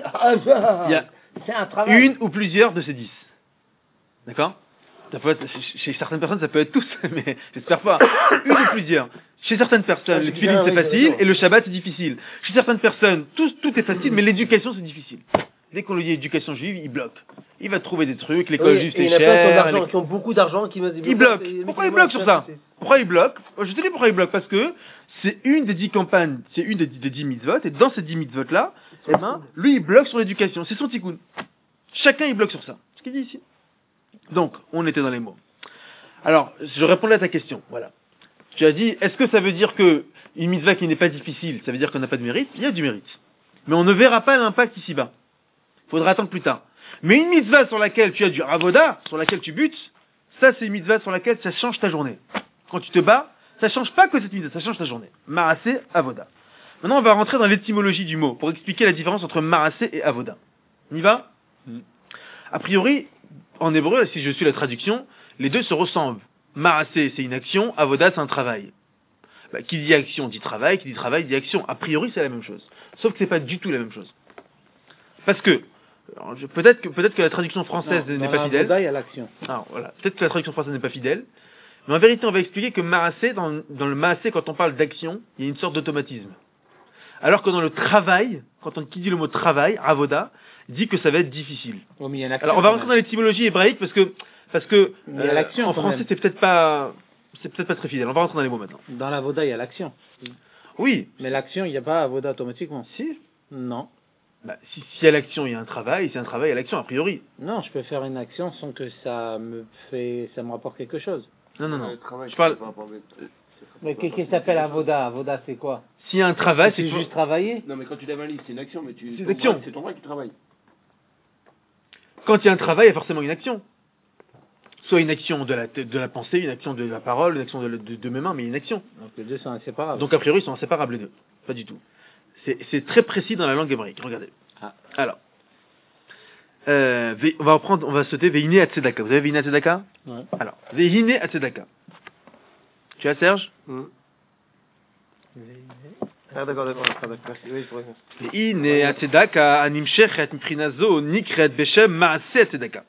c'est un travail. Une ou plusieurs de ces 10. D'accord? Ça peut être, chez certaines personnes, ça peut être tous, mais j'espère pas. Une ou plusieurs. Chez certaines personnes, les tefilines c'est facile et le Shabbat c'est difficile. Chez certaines personnes, tout est facile, mais l'éducation c'est difficile. Dès qu'on lui dit éducation juive, il bloque. Il va trouver des trucs, l'école juive c'est cher. Qui ont beaucoup d'argent, qui il bloque. Pourquoi il bloque sur ça? Pourquoi il bloque? Je te dis pourquoi il bloque. Parce que c'est une des 10 campagnes, c'est une des 10 mitzvot, et dans ces 10 mitzvot là, lui il bloque sur l'éducation. C'est son tikkun. Chacun il bloque sur ça. Ce qu'il dit ici. Donc, on était dans les mots. Alors, je répondais à ta question. Voilà. Tu as dit, est-ce que ça veut dire que une mitzvah qui n'est pas difficile, ça veut dire qu'on n'a pas de mérite? Il y a du mérite. Mais on ne verra pas l'impact ici-bas. Il faudra attendre plus tard. Mais une mitzvah sur laquelle tu as du avoda, sur laquelle tu butes, ça c'est une mitzvah sur laquelle ça change ta journée. Quand tu te bats, ça change pas que cette mitzvah, ça change ta journée. Marasé, avoda. Maintenant, on va rentrer dans l'étymologie du mot pour expliquer la différence entre marasé et avoda. On y va? A priori, en hébreu, si je suis la traduction, les deux se ressemblent. Marasé, c'est une action, avoda, c'est un travail. Qui dit action dit travail, qui dit travail dit action. A priori, c'est la même chose. Sauf que c'est pas du tout la même chose. Parce que, peut-être que la traduction française n'est pas fidèle. Il y a l'action. Alors, voilà. Peut-être que la traduction française n'est pas fidèle. Mais en vérité, on va expliquer que marasé, dans le marasé, quand on parle d'action, il y a une sorte d'automatisme. Alors que dans le travail, qui dit le mot travail, avoda, dit que ça va être difficile. Oh, mais il y a une action. Alors on va rentrer dans l'étymologie hébraïque parce que il y a l'action, en français c'est peut-être pas c'est peut-être pas très fidèle. On va rentrer dans les mots maintenant. Dans la Voda, il y a l'action. Oui. Mais l'action, il n'y a pas Voda automatiquement. Si. Non. Bah, s'il y a l'action, il y a un travail. S'il y a un travail, il y a l'action, a priori. Non, je peux faire une action sans que ça me rapporte quelque chose. Non, non, non. Le travail, Je parle- c'est pas rapport avec- Mais qu'est-ce qui s'appelle Avoda? Avoda, c'est quoi? S'il y a un travail, c'est C'est toujours- juste travailler? Non, mais quand tu lèves un livre, c'est une action, mais C'est une action. c'est ton bras qui travaille. Quand il y a un travail, il y a forcément une action. Soit une action de la pensée, une action de la parole, une action de mes mains, mais une action. Donc les deux sont inséparables. Donc a priori, ils sont inséparables les deux. Pas du tout. C'est très précis dans la langue hébraïque. Regardez. Ah. Alors. On va sauter Veine Atzedaka. Vous avez Veine Atzedaka? Ouais. Alors, Veine Atzedaka. Tu as Serge? Ah, d'accord. Merci. Oui, c'est vrai. Veine Atzedaka animshechet miprinazo nikret beshem maase Atzedaka.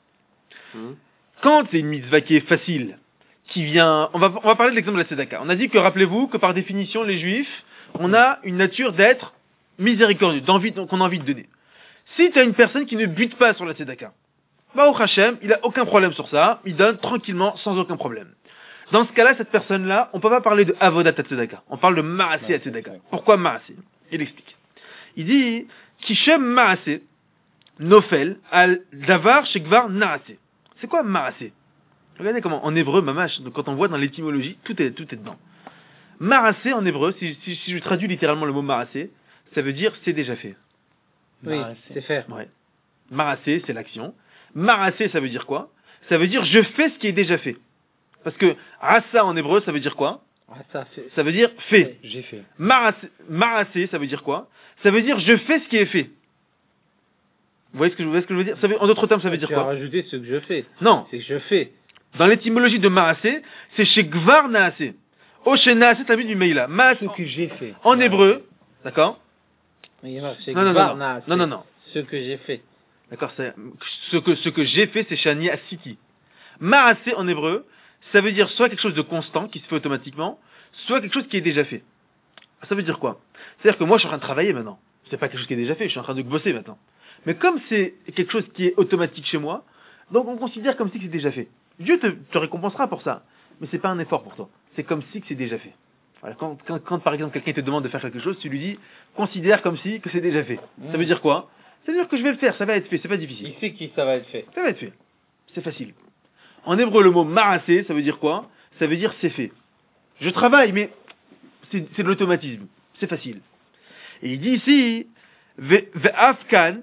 Quand c'est une mitzvah qui est facile, qui vient, on va parler de l'exemple de la tzedaka. On a dit que, rappelez-vous, que par définition, les juifs, on a une nature d'être miséricordieux, qu'on a envie de donner. Si tu as une personne qui ne bute pas sur la tzedaka, bah, au Hachem, il a aucun problème sur ça, il donne tranquillement, sans aucun problème. Dans ce cas-là, cette personne-là, on peut pas parler de avodat tzedaka, on parle de maaseh tzedaka. Pourquoi maaseh? Il explique. Il dit, kishem maaseh, nofel, al davar shekvar naaseh. C'est quoi maaseh? Regardez comment, en hébreu, mamash, donc quand on voit dans l'étymologie, tout est dedans. Maaseh, en hébreu, si je traduis littéralement le mot maaseh, ça veut dire c'est déjà fait. Oui, c'est faire. Ouais. Maaseh, c'est l'action. Maaseh, ça veut dire quoi? Ça veut dire je fais ce qui est déjà fait. Parce que asa en hébreu, ça veut dire quoi? Ah, ça fait. Ça veut dire fait. J'ai fait. Maaseh, ça veut dire quoi? Ça veut dire je fais ce qui est fait. Vous voyez ce que je veux dire? En d'autres termes, ça veut dire Tu as quoi? rajouté ce que je fais. Non. C'est que je fais. Dans l'étymologie de Maaseh, c'est chez Gvar Naaseh. O chez Naaseh, t'as vu du Meila. Ce que j'ai fait. En hébreu, d'accord? Mais il y a marqué, c'est Non, non, Gvar non. Naaseh. Non, non, non. Ce que j'ai fait. D'accord, ce que j'ai fait, c'est Shani Asiti. Maaseh en hébreu, ça veut dire soit quelque chose de constant qui se fait automatiquement, soit quelque chose qui est déjà fait. Ça veut dire quoi? C'est-à-dire que moi, je suis en train de travailler maintenant. C'est pas quelque chose qui est déjà fait, je suis en train de bosser maintenant. Mais comme c'est quelque chose qui est automatique chez moi, donc on considère comme si c'est déjà fait. Dieu te récompensera pour ça, mais c'est pas un effort pour toi. C'est comme si que c'est déjà fait. Voilà, quand par exemple quelqu'un te demande de faire quelque chose, tu lui dis considère comme si que c'est déjà fait. Ça veut dire quoi? Ça veut dire que je vais le faire, ça va être fait, c'est pas difficile. Il sait que ça va être fait. Ça va être fait. C'est facile. En hébreu, le mot maaseh, ça veut dire quoi? Ça veut dire c'est fait. Je travaille, mais c'est de l'automatisme. C'est facile. Et il dit ici, ve'afkan,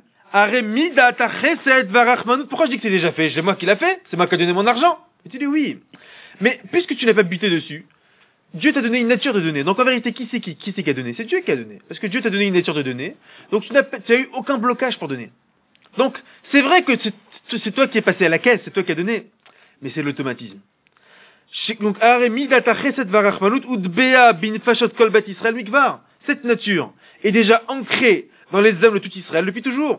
pourquoi je dis que c'est déjà fait? C'est moi qui l'a fait, c'est moi qui ai donné mon argent. Et tu dis oui. Mais puisque tu n'as pas buté dessus, Dieu t'a donné une nature de donner. Donc en vérité, qui c'est qui a donné? C'est Dieu qui a donné. Parce que Dieu t'a donné une nature de donner. Donc tu n'as eu aucun blocage pour donner. Donc c'est vrai que c'est toi qui es passé à la caisse, c'est toi qui as donné. Mais c'est l'automatisme. Donc cette nature est déjà ancrée dans les âmes de tout Israël depuis toujours.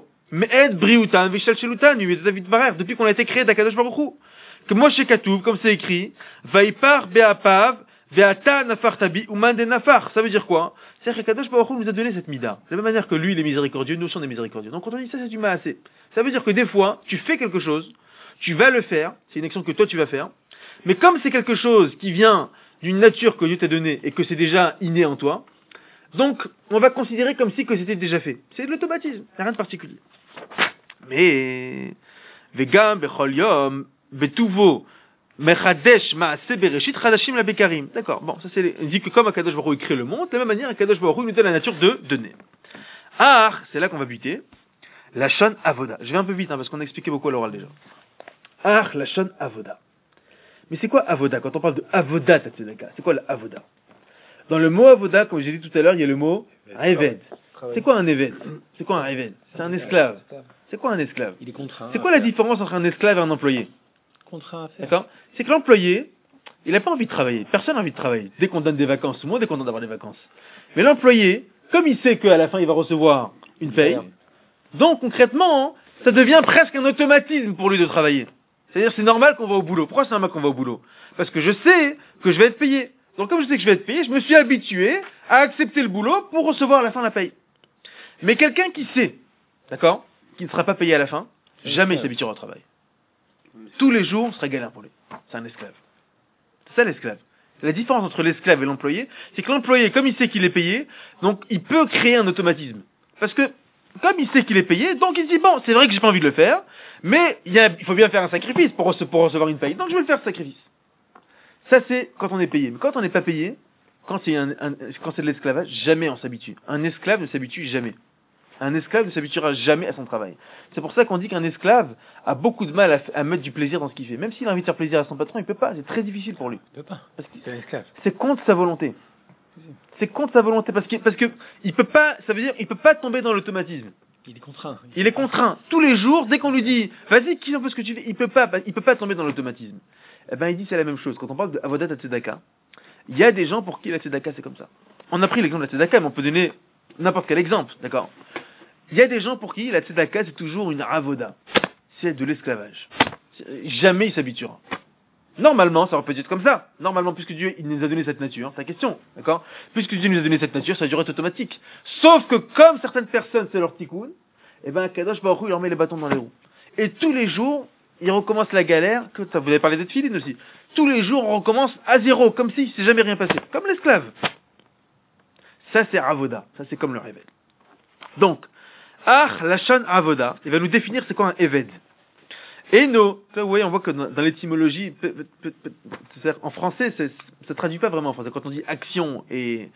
Depuis qu'on a été créé d'Akadosh Baruch Hu. Que Moshe Katoub, comme c'est écrit, Vaipar Be'apav, Ve'ata Nafar Tabi, Uman de Nafar. Ça veut dire quoi? C'est-à-dire qu'Akadosh Baruch Hu nous a donné cette mida. De la même manière que lui, il est miséricordieux, nous aussi on est miséricordieux. Donc quand on dit ça, c'est du maaseh. Ça veut dire que des fois, tu fais quelque chose, tu vas le faire, c'est une action que toi tu vas faire, mais comme c'est quelque chose qui vient d'une nature que Dieu t'a donnée et que c'est déjà inné en toi, donc on va considérer comme si que c'était déjà fait. C'est de l'automatisme, il n'y a rien de particulier. Mais, Vegam Bechol Yom, Betuvo, Mechadesh Maaseh Bereshit Chadashim la Bekarim. D'accord, bon, ça c'est, il dit que comme Akadosh Baruch Hu crée le monde, de la même manière, Akadosh Baruch Hu nous donne la nature de donner. Ah, c'est là qu'on va buter. La Shon Avoda. Je vais un peu vite, parce qu'on a expliqué beaucoup à l'oral déjà. Ah, la Shon Avoda. Mais c'est quoi Avoda? Quand on parle de Avoda Tzedaka, c'est quoi la Avoda? Dans le mot Avoda, comme j'ai dit tout à l'heure, il y a le mot Eved. C'est quoi un Eved? C'est quoi un Eved? C'est un esclave. C'est quoi un esclave? Il est contraint. C'est quoi la différence entre un esclave et un employé? Contraint à faire. D'accord? C'est que l'employé, il n'a pas envie de travailler. Personne n'a envie de travailler. Dès qu'on donne des vacances, tout le monde est content d'avoir des vacances. Mais l'employé, comme il sait qu'à la fin il va recevoir une paye, donc concrètement, ça devient presque un automatisme pour lui de travailler. C'est-à-dire c'est normal qu'on va au boulot. Pourquoi c'est normal qu'on va au boulot? Parce que je sais que je vais être payé. Donc comme je sais que je vais être payé, je me suis habitué à accepter le boulot pour recevoir à la fin la paye. Mais quelqu'un qui sait, d'accord, qui ne sera pas payé à la fin, jamais il s'habituera au travail. Tous les jours, ce sera galère pour lui. C'est un esclave. C'est ça l'esclave. La différence entre l'esclave et l'employé, c'est que l'employé, comme il sait qu'il est payé, donc il peut créer un automatisme. Parce que, comme il sait qu'il est payé, donc il se dit, bon, c'est vrai que j'ai pas envie de le faire, mais il faut bien faire un sacrifice pour recevoir une paye, donc je vais le faire ce sacrifice. Ça, c'est quand on est payé. Mais quand on n'est pas payé, quand c'est de l'esclavage, jamais on s'habitue. Un esclave ne s'habitue jamais. Un esclave ne s'habituera jamais à son travail. C'est pour ça qu'on dit qu'un esclave a beaucoup de mal à mettre du plaisir dans ce qu'il fait. Même s'il a envie de faire plaisir à son patron, il peut pas. C'est très difficile pour lui. Il peut pas. Parce que C'est un esclave. c'est contre sa volonté. C'est contre sa volonté parce que il peut pas. Ça veut dire il peut pas tomber dans l'automatisme. Il est contraint. Il est contraint. Tous les jours, dès qu'on lui dit vas-y, quitte un peu ce que tu fais, il peut pas tomber dans l'automatisme. Eh ben il dit c'est la même chose. Quand on parle de avodat tzedaka, il y a des gens pour qui la tzedaka c'est comme ça. On a pris l'exemple de la tzedaka, mais on peut donner n'importe quel exemple, d'accord? Il y a des gens pour qui la tzedaka c'est toujours une avoda, c'est de l'esclavage. Jamais il s'habituera. Normalement, ça aurait pu être comme ça. Normalement, puisque Dieu il nous a donné cette nature, c'est la question, d'accord? Puisque Dieu nous a donné cette nature, ça devrait être automatique. Sauf que comme certaines personnes c'est leur tikkun, eh ben Kadosh Baruch Hu, il leur met les bâtons dans les roues. Et tous les jours, ils recommencent la galère. Ça, vous avez parlé d'être filines aussi. Tous les jours, on recommence à zéro, comme si c'est jamais rien passé, comme l'esclave. Ça c'est avoda, ça c'est comme le réveil. Donc Lachon Avoda, il va nous définir c'est quoi un Eved. Et vous voyez, on voit que dans l'étymologie, en français, ça traduit pas vraiment en français. Quand on dit action et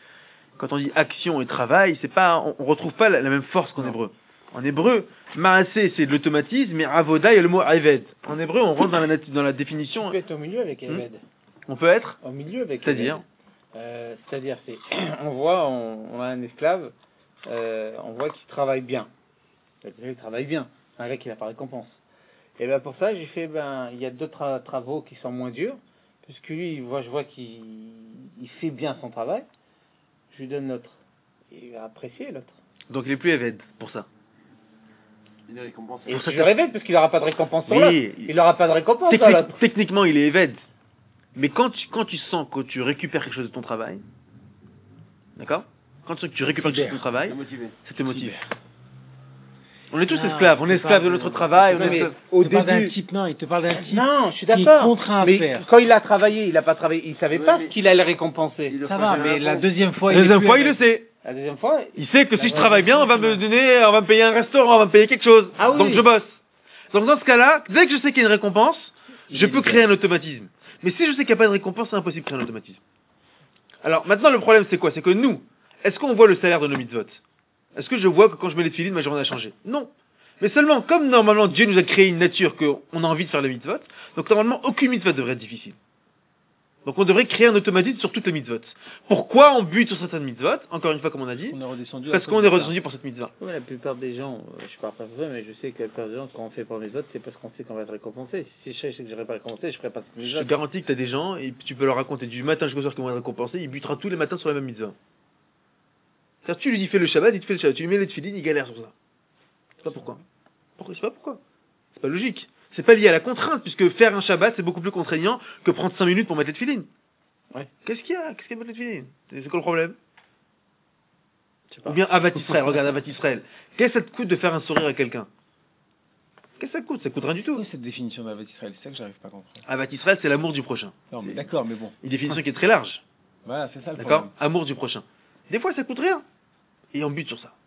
travail, c'est pas, on retrouve pas la même force qu'en hébreu. En hébreu, Maasé c'est de l'automatisme, mais Avoda il y a le mot Eved. En hébreu, on rentre dans la définition. On peut être au milieu avec Eved. On peut être au milieu avec C'est-à-dire c'est-à-dire, on a un esclave, on voit qu'il travaille bien. Il travaille bien, malgré qu'il n'a pas de récompense. Et ben pour ça, j'ai fait, il y a d'autres travaux qui sont moins durs, puisque lui, je vois qu'il fait bien son travail. Je lui donne l'autre. Il va apprécier l'autre. Donc il est plus Eved pour ça. Il est récompensé. Et je le révèle parce qu'il n'aura pas de récompense sur l'autre. Il n'aura pas de récompense sur l'autre. Techniquement, il est Eved. Mais quand tu sens que tu récupères quelque chose de ton travail, d'accord? Quand tu récupères quelque chose de ton travail, ça te motive. On est tous esclaves, on est esclaves de notre travail. Au début, d'un type, non, il te parle d'un type. Non, je suis qui est d'accord. contraint à mais faire. Quand il a travaillé, il n'a pas travaillé, il savait pas ce qu'il allait récompenser. Ça va, mais la deuxième fois, il le sait. La deuxième fois, il sait que si je travaille bien, on va me payer un restaurant, on va me payer quelque chose. Ah oui. Donc je bosse. Donc dans ce cas-là, dès que je sais qu'il y a une récompense, je peux créer un automatisme. Mais si je sais qu'il n'y a pas de récompense, c'est impossible de créer un automatisme. Alors maintenant, le problème c'est quoi? C'est que nous, est-ce qu'on voit le salaire de nos mitzvot? Est-ce que je vois que quand je mets les tefilines, ma journée a changé? Non. Mais seulement, comme normalement Dieu nous a créé une nature qu'on a envie de faire les mitzvot, donc normalement aucune mitzvot devrait être difficile. Donc on devrait créer un automatisme sur toutes les mitzvot. Pourquoi on bute sur certaines mitzvot? Encore une fois, comme on a dit, parce qu'on est redescendu pour cette mitzvah. Ouais, la plupart des gens, je parle pas de ça, mais je sais que la plupart des gens, quand on fait pour les mitzvot, c'est parce qu'on sait qu'on va être récompensé. Si je sais que je serai pas récompensé, je ferai pas cette mitzvot. Je te garantis que tu as des gens, et tu peux leur raconter du matin jusqu'au soir qu'ils vont être récompensés, il butera tous les matins sur la même mitzvah. C'est-à-dire, tu lui dis fais le Shabbat, il te fait le Shabbat. Tu lui mets les tefilines, il galère sur ça. C'est pas pourquoi. Je sais pas pourquoi. C'est pas logique. C'est pas lié à la contrainte, puisque faire un Shabbat, c'est beaucoup plus contraignant que prendre 5 minutes pour mettre les tefilines. Ouais. Qu'est-ce qu'il y a mettre les tefilines? C'est quoi le problème? Ou bien Avat Israël, regarde Avat Israël. Qu'est-ce que ça te coûte de faire un sourire à quelqu'un? Qu'est-ce que ça coûte? Ça coûte rien du tout. Quelle est cette définition d'Avat Israël? C'est ça que j'arrive pas à comprendre. Avat Israël, c'est l'amour du prochain. Non, mais d'accord, mais bon. Une définition qui est très large. Voilà, c'est ça le D'accord? problème. Amour du prochain. Des fois, ça coûte rien. Et on bute sur ça.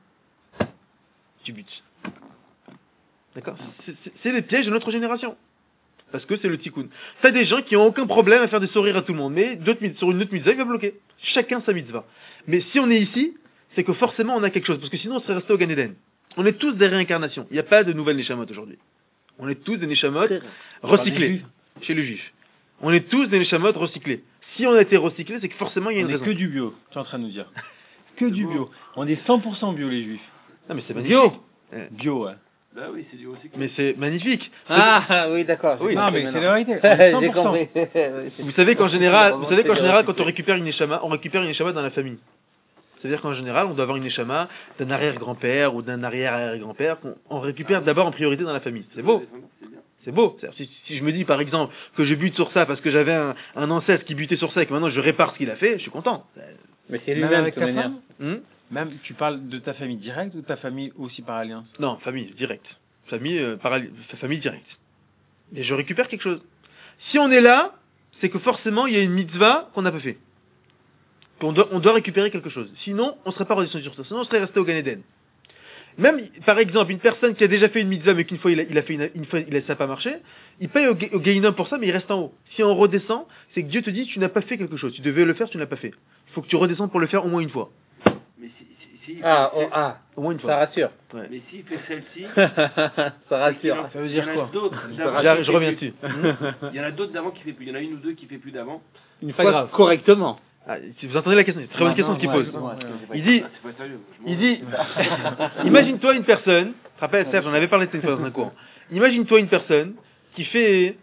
Tu butes. D'accord? C'est les pièges de notre génération. Parce que c'est le tikkun. T'as des gens qui ont aucun problème à faire des sourires à tout le monde, mais sur une autre mitzvah, il va bloquer. Chacun sa mitzvah. Mais si on est ici, c'est que forcément on a quelque chose, parce que sinon on serait resté au Gan Eden. On est tous des réincarnations. Il n'y a pas de nouvelles Neshamot aujourd'hui. On est tous des Neshamot recyclés. Chez les Juifs. On est tous des Neshamot recyclés. Si on a été recyclés, c'est que forcément il y a une raison. On est que du bio, tu es en train de nous dire. Que du bio. On est 100% bio les Juifs. Non mais c'est magnifique. Bio, ouais. Bah oui, c'est du recyclage. Mais c'est magnifique. Ah oui, d'accord. Oui, non, mais c'est la vérité. On est 100%. J'ai compris. Vous savez qu'en général, quand on récupère une neshama dans la famille. C'est-à-dire qu'en général, on doit avoir une neshama d'un arrière-grand-père ou d'un arrière-arrière-grand-père qu'on récupère d'abord en priorité dans la famille. C'est beau. C'est beau. Si je me dis par exemple que je bute sur ça parce que j'avais un ancêtre qui butait sur ça et que maintenant je répare ce qu'il a fait, je suis content. Mais c'est Même lui-même avec de ta manière. femme Même, tu parles de ta famille directe ou de ta famille aussi par alliance? Non, famille directe. Famille directe. Et je récupère quelque chose. Si on est là, c'est que forcément il y a une mitzvah qu'on n'a pas fait. On doit récupérer quelque chose. Sinon, on ne serait pas redescendu sur ça. Sinon, on serait resté au Gan Eden. Même, par exemple, une personne qui a déjà fait une mitzvah, mais qu'une fois ça n'a pas marché, il paye au Gehinom pour ça, mais il reste en haut. Si on redescend, c'est que Dieu te dit, tu n'as pas fait quelque chose. Tu devais le faire, tu ne l'as pas fait. Il faut que tu redescendes pour le faire au moins une fois. Mais si Au moins une fois. Ça rassure. Ouais. mais s'il fait celle-ci, Ça rassure. Ça veut il y en dire a quoi d'autres d'avant qui Je fait reviens plus. dessus. Il y en a d'autres d'avant qui fait plus. Il y en a une ou deux qui fait plus d'avant. Une fois grave. Correctement. Ah, si vous entendez la question, c'est une très bonne question ce qu'il pose. Il dit, C'est pas sérieux. imagine-toi une personne, tu te rappelles, Serge, j'en avais parlé cette fois dans un cours. Imagine-toi une personne qui fait,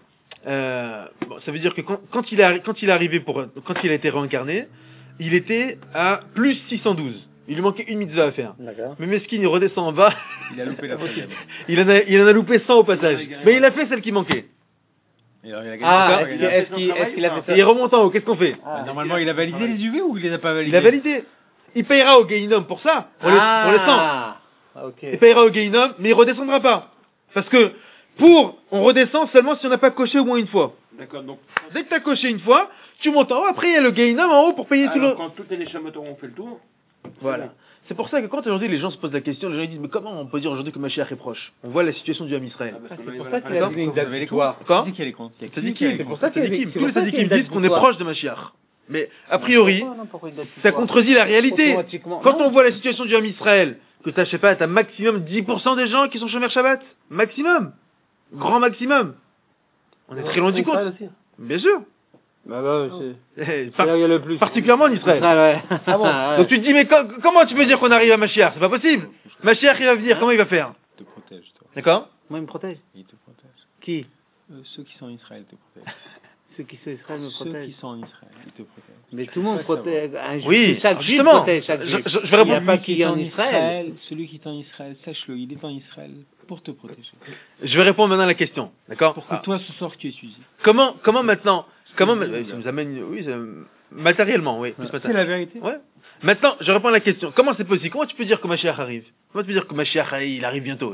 bon, ça veut dire que quand il est arrivé quand il a été réincarné, il était à plus 612. Il lui manquait une mitzvah à faire. D'accord. Mais Meskin, il redescend en bas, Il a loupé la première. il en a loupé 100 au passage. Mais il a fait celle qui manquait. Et alors, il a gagné. Ah, Il a est-ce qu'il a fait ça? Et il remonte en haut, qu'est-ce qu'on fait? Bah, normalement, il a validé les UV ou il les a pas validés? Il a validé. Il payera au Gehinom pour ça, pour les 100. Ah, ok. Il payera au Gehinom, mais il redescendra pas. Parce que, on redescend seulement si on n'a pas coché au moins une fois. D'accord, donc. Dès que tu as coché une fois, tu montes en haut, après il y a le Gehinom en haut pour payer tout le... Alors, quand toutes les Neshamot auront fait le tour, Voilà. C'est pour ça que quand aujourd'hui les gens se posent la question, les gens ils disent mais comment on peut dire aujourd'hui que Mashiach est proche? On voit la situation du Ham Israël. parce qu'on C'est pour arrive à ça la qu'il a fin. donné une Vous date avez les butoir. comptes. Quoi Qui c'est qui a les comptes? Il y a qui Tzadikim, qui a les c'est comptes? pour ça qu'il y a Tzadikim. c'est Tous les pour ça qu'il y a tzadikim une date disent qu'on est butoir. proche de Mashiach. Mais a priori, Pourquoi une date ça butoir contredit la réalité. Automatiquement. Quand Non. on voit la situation du Ham Israël, que t'as, je sais pas, t'as maximum 10% des gens qui sont chômeurs Shabbat. Maximum. Grand maximum. On est très loin du compte. Israël aussi. Bien sûr. Bah, c'est Par- là où il y a le plus. particulièrement en Israël. Ouais. Ah bon Ouais. Donc tu te dis, mais comment tu peux dire qu'on arrive à Mashiach? C'est pas possible. Mashiach, il va venir, comment il va faire? Il te protège, toi. D'accord? Moi, il me protège. Il te protège. Qui? Ceux qui sont en Israël te protègent. Ceux qui sont Israël me Ceux protègent. qui sont en Israël, ils te protègent. Mais tout le monde Ça, ça va. protège. Un juif, Oui, chaque juif justement. protège chaque juif. Je vais Il n'y a répondre. pas qui est en Israël. Celui qui est en Israël, sache-le, il est en Israël pour te protéger. Je vais répondre maintenant à la question. D'accord? Pour que toi, ce soir, tu es suivi. Comment maintenant, ça bien, nous amène, oui, matériellement, oui. plus C'est matériel. la vérité. Ouais. Maintenant, je réponds à la question. Comment c'est possible? Comment tu peux dire que Mashiach arrive? Comment tu peux dire que Mashiach, il arrive bientôt?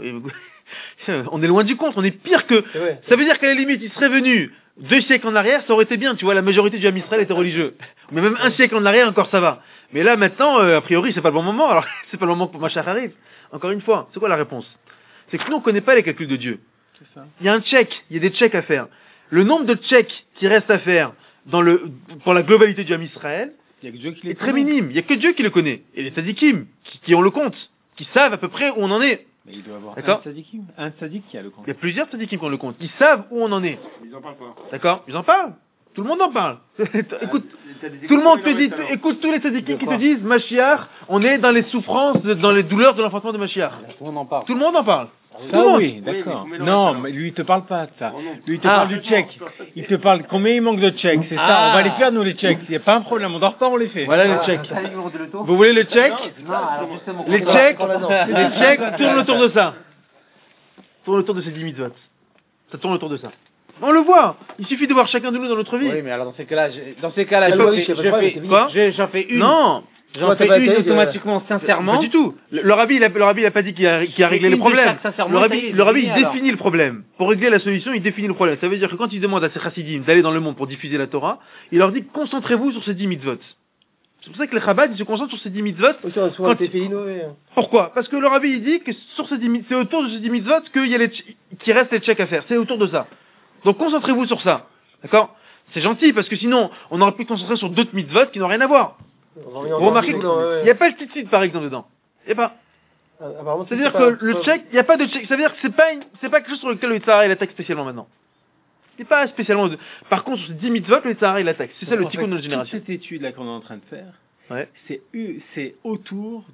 On est loin du compte, on est pire que... C'est vrai. Ça veut dire qu'à la limite, il serait venu 2 siècles en arrière, ça aurait été bien, tu vois, la majorité du Ham Israël était religieux. Mais même 1 siècle en arrière, encore ça va. Mais là, maintenant, a priori, c'est pas le bon moment, alors c'est pas le moment que Mashiach arrive. Encore une fois, c'est quoi la réponse? C'est que nous, on connaît pas les calculs de Dieu. C'est ça. Il y a un check, il y a des checks à faire. Le nombre de checks qui restent à faire pour la globalité du Ham Israël Il y a que Dieu qui les est très connaît. minime. Il y a que Dieu qui le connaît. Et les tzadikim, qui ont le compte, qui savent à peu près où on en est. Mais il doit avoir D'accord. un tzadik qui a le compte. Il y a plusieurs tzadikim qui ont le compte. Ils savent où on en est. Ils en parlent pas. D'accord? Ils en parlent. Tout le monde en parle. Écoute, T'as des tout le monde te expressions dit, énormes. écoute tous les tzadikim qui te disent, Mashiach, on est dans les souffrances, dans les douleurs de l'enfantement de Mashiach. Tout le monde en parle. Tout le monde en parle. Tout le Ça monde. oui, mais d'accord. combien il en Non, reste, mais lui il te parle pas de ça. Oh non. Lui il te Ah. parle du check. Il te parle combien il manque de checks, c'est ça. Ah. On va les faire nous les checks. Il n'y a pas un problème. On dort pas, on les fait. Voilà le check. Vous voulez le check? Non, alors justement. Les checks, les checks tournent autour de ça. Tournent autour de ces 10 mitzvot. Ça tourne autour de ça. On le voit. Il suffit de voir chacun de nous dans notre vie. Oui, mais alors dans ces cas-là, Il y a pas- je il y a pas de problème, c'est fini. Quoi? j'en fais une. Non. J'en Toi, t'as fais pas une été, automatiquement, sincèrement. Pas du tout. Le rabbi, il a pas dit qu'il a réglé une les de problèmes. chaque, sincèrement, Le ça y rabbi, est, le rabbi, c'est il fini, alors. définit le problème. Pour régler la solution, il définit le problème. Ça veut dire que quand il demande à ses chassidim d'aller dans le monde pour diffuser la Torah, il leur dit concentrez-vous sur ces 10 mitzvot. C'est pour ça que les Chabad, ils se concentrent sur ces 10 mitzvot. Aussi, on a souvent Quand- été félinés, ouais. Pourquoi? Parce que le rabbi, il dit que sur ces 10 c'est autour de ces 10 mitzvot qu'il y a qu'il reste les checks à faire. C'est autour de ça. Donc concentrez-vous sur ça. D'accord? C'est gentil, parce que sinon, on aurait pu se concentrer sur d'autres mitzvot qui n'ont rien à voir. On va revenir Vous en remarquez dehors qu'il du boulot, ouais, n'y a pas le tzitzit, par exemple, dedans. Il n'y a pas. Apparemment, C'est-à-dire pas- que le pas- check, il n'y a pas de check. Ça veut dire que c'est pas quelque chose sur lequel le Tzahara il attaque spécialement maintenant. C'est pas spécialement. Par contre, sur ces 10 mitzvot, le Tzahara il attaque. C'est ça le En tikkun fait, de notre génération. Toute cette étude là qu'on est en train de faire, Ouais. c'est autour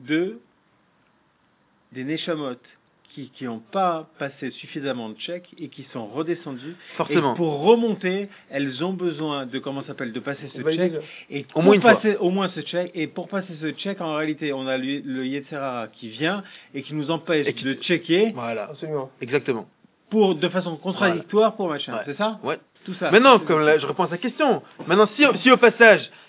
des neshamot qui n'ont pas passé suffisamment de checks et qui sont redescendues. Forcément. Et pour remonter, elles ont besoin de de passer ce Valider, check. là. Et Au moins pour une passer au moins ce check, et pour passer ce check, en réalité, on a le Yetzirah qui vient et qui nous empêche Et qui- de checker Voilà. Absolument. Exactement. de façon contradictoire pour machin. Ouais. C'est ça? Ouais. Tout ça. Maintenant, comme là, je réponds à sa question. Maintenant, si au passage,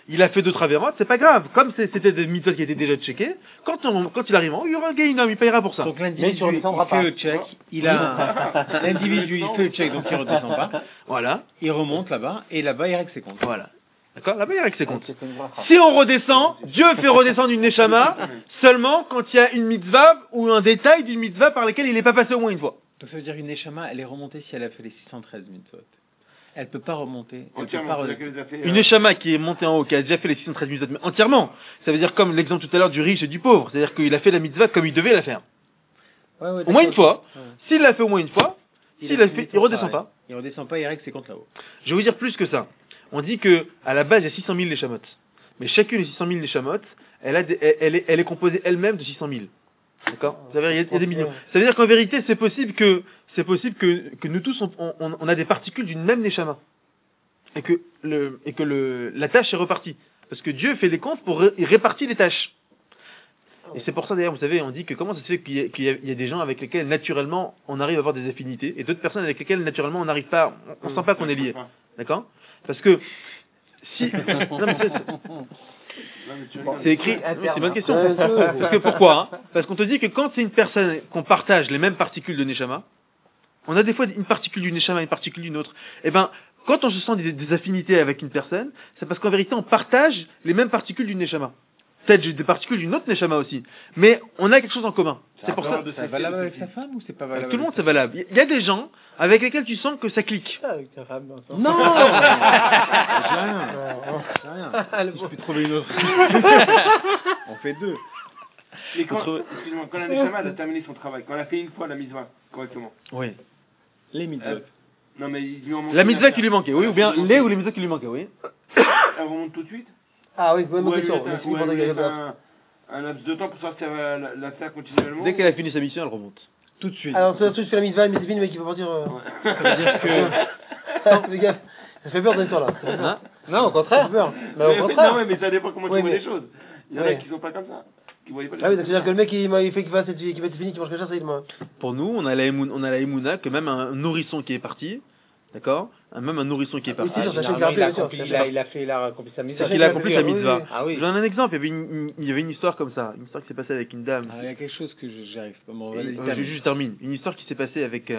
il a fait 2 travers, c'est pas grave. Comme c'était des mitzvot qui étaient déjà checkés, quand il arrive en haut, il y aura un gainum, il payera pour ça. Donc Mais l'individu, tu redescendras il fait pas. le check, l'individu, il fait le check, donc il redescend pas, Voilà, il remonte là-bas, et là-bas, il règle ses comptes. voilà. D'accord? Là-bas, il y a avec ses comptes. C'est une bracha. Si on redescend, Dieu fait redescendre une neshama seulement quand il y a une mitzvah ou un détail d'une mitzvah par laquelle il n'est pas passé au moins une fois. Donc ça veut dire qu'une Neshama, elle est remontée si elle a fait les 613 mitzvot. Elle peut pas remonter. Elle peut Entièrement, pas c'est-à-dire redescendre. qu'elle les a fait, Une neshama qui est montée en haut, qui a déjà fait les 613 mitzvot, mais entièrement. Ça veut dire comme l'exemple tout à l'heure du riche et du pauvre. C'est-à-dire qu'il a fait la mitzvah comme il devait la faire. Ouais, ouais, Au moins une d'accord. fois. Ouais. S'il l'a fait au moins une fois, s'il l'a fait, il redescend pareil. pas. Il redescend pas, il règle ses comptes là-haut. Je vais vous dire plus que ça. On dit que à la base, il y a 600 000 neshamot. Mais chacune des 600 000 neshamot, elle est composée elle-même de 600 000. D'accord? Ça veut dire, il y a des millions. Ça veut dire qu'en vérité, c'est possible que nous tous, on a des particules d'une même neshama. Et que la tâche est repartie. Parce que Dieu fait les comptes il répartit les tâches. Et c'est pour ça d'ailleurs, vous savez, on dit que comment ça se fait qu'il y a des gens avec lesquels naturellement on arrive à avoir des affinités, et d'autres personnes avec lesquelles naturellement on n'arrive pas, on sent pas qu'on est lié. D'accord? Parce que si, non, mais c'est écrit, c'est une bonne question. Parce que pourquoi? Parce qu'on te dit que quand c'est une personne qu'on partage les mêmes particules de Neshama, on a des fois une particule d'une Neshama, une particule d'une autre. Et ben, quand on se sent des affinités avec une personne, c'est parce qu'en vérité on partage les mêmes particules d'une Neshama. Peut-être des particules d'une autre Neshama aussi. Mais on a quelque chose en commun. C'est pour ça. C'est valable avec sa femme ou c'est pas valable Tout le monde avec c'est valable. Il y a des gens avec lesquels tu sens que ça clique. Avec ta femme, dans Non! J'ai rien. Je peux trouver une autre. On fait 2. Et quand, excuse-moi, quand la Neshama elle a terminé son travail, quand elle a fait une fois la mitzvah, correctement. Oui. Les mitzvot. Non mais il lui en manque La une à mitzvah faire. qui lui manquait, oui, ou bien les ou les mitzvahs qui lui manquaient, oui. Elle remonte tout de suite? Ah oui, bonne Ou elle lui question. laisse Mais c'est ou elle pour lui ça laisse que un laps de temps pour savoir si elle va la faire continuellement? Dès qu'elle a fini sa mission, elle remonte. Tout de suite. Alors, c'est un truc sur la mitzvah, mais devine, mais qui va partir. Ça veut dire que... Fais gaffe. Ça fait peur de toi là. Hein? Non, au contraire. Ça fait peur. Mais au Non, contraire. ouais, mais ça dépend comment tu Oui, vois mais- les choses. Il y en a Ouais. qui sont pas comme ça. Qui voyaient pas les Ah oui, choses. donc c'est-à-dire que le mec il fait qu'il va être fini, qu'il mange quelque chose, ça il m'a. Pour nous, on a la émouna que même un nourrisson qui est parti, d'accord? Même un nourrisson qui est parti. Oui, c'est sûr, ça Généralement, change il a bien sûr. accompli- il a accompli sa mission. C'est qu'il a accompli sa Oui, mitzvah. oui. Ah oui. Je vous donne un exemple, il y avait une histoire comme ça, une histoire qui s'est passée avec une dame. Ah, il y a quelque chose que j'arrive pas. Bon, Et, vas-y, je termine. Une histoire qui s'est passée avec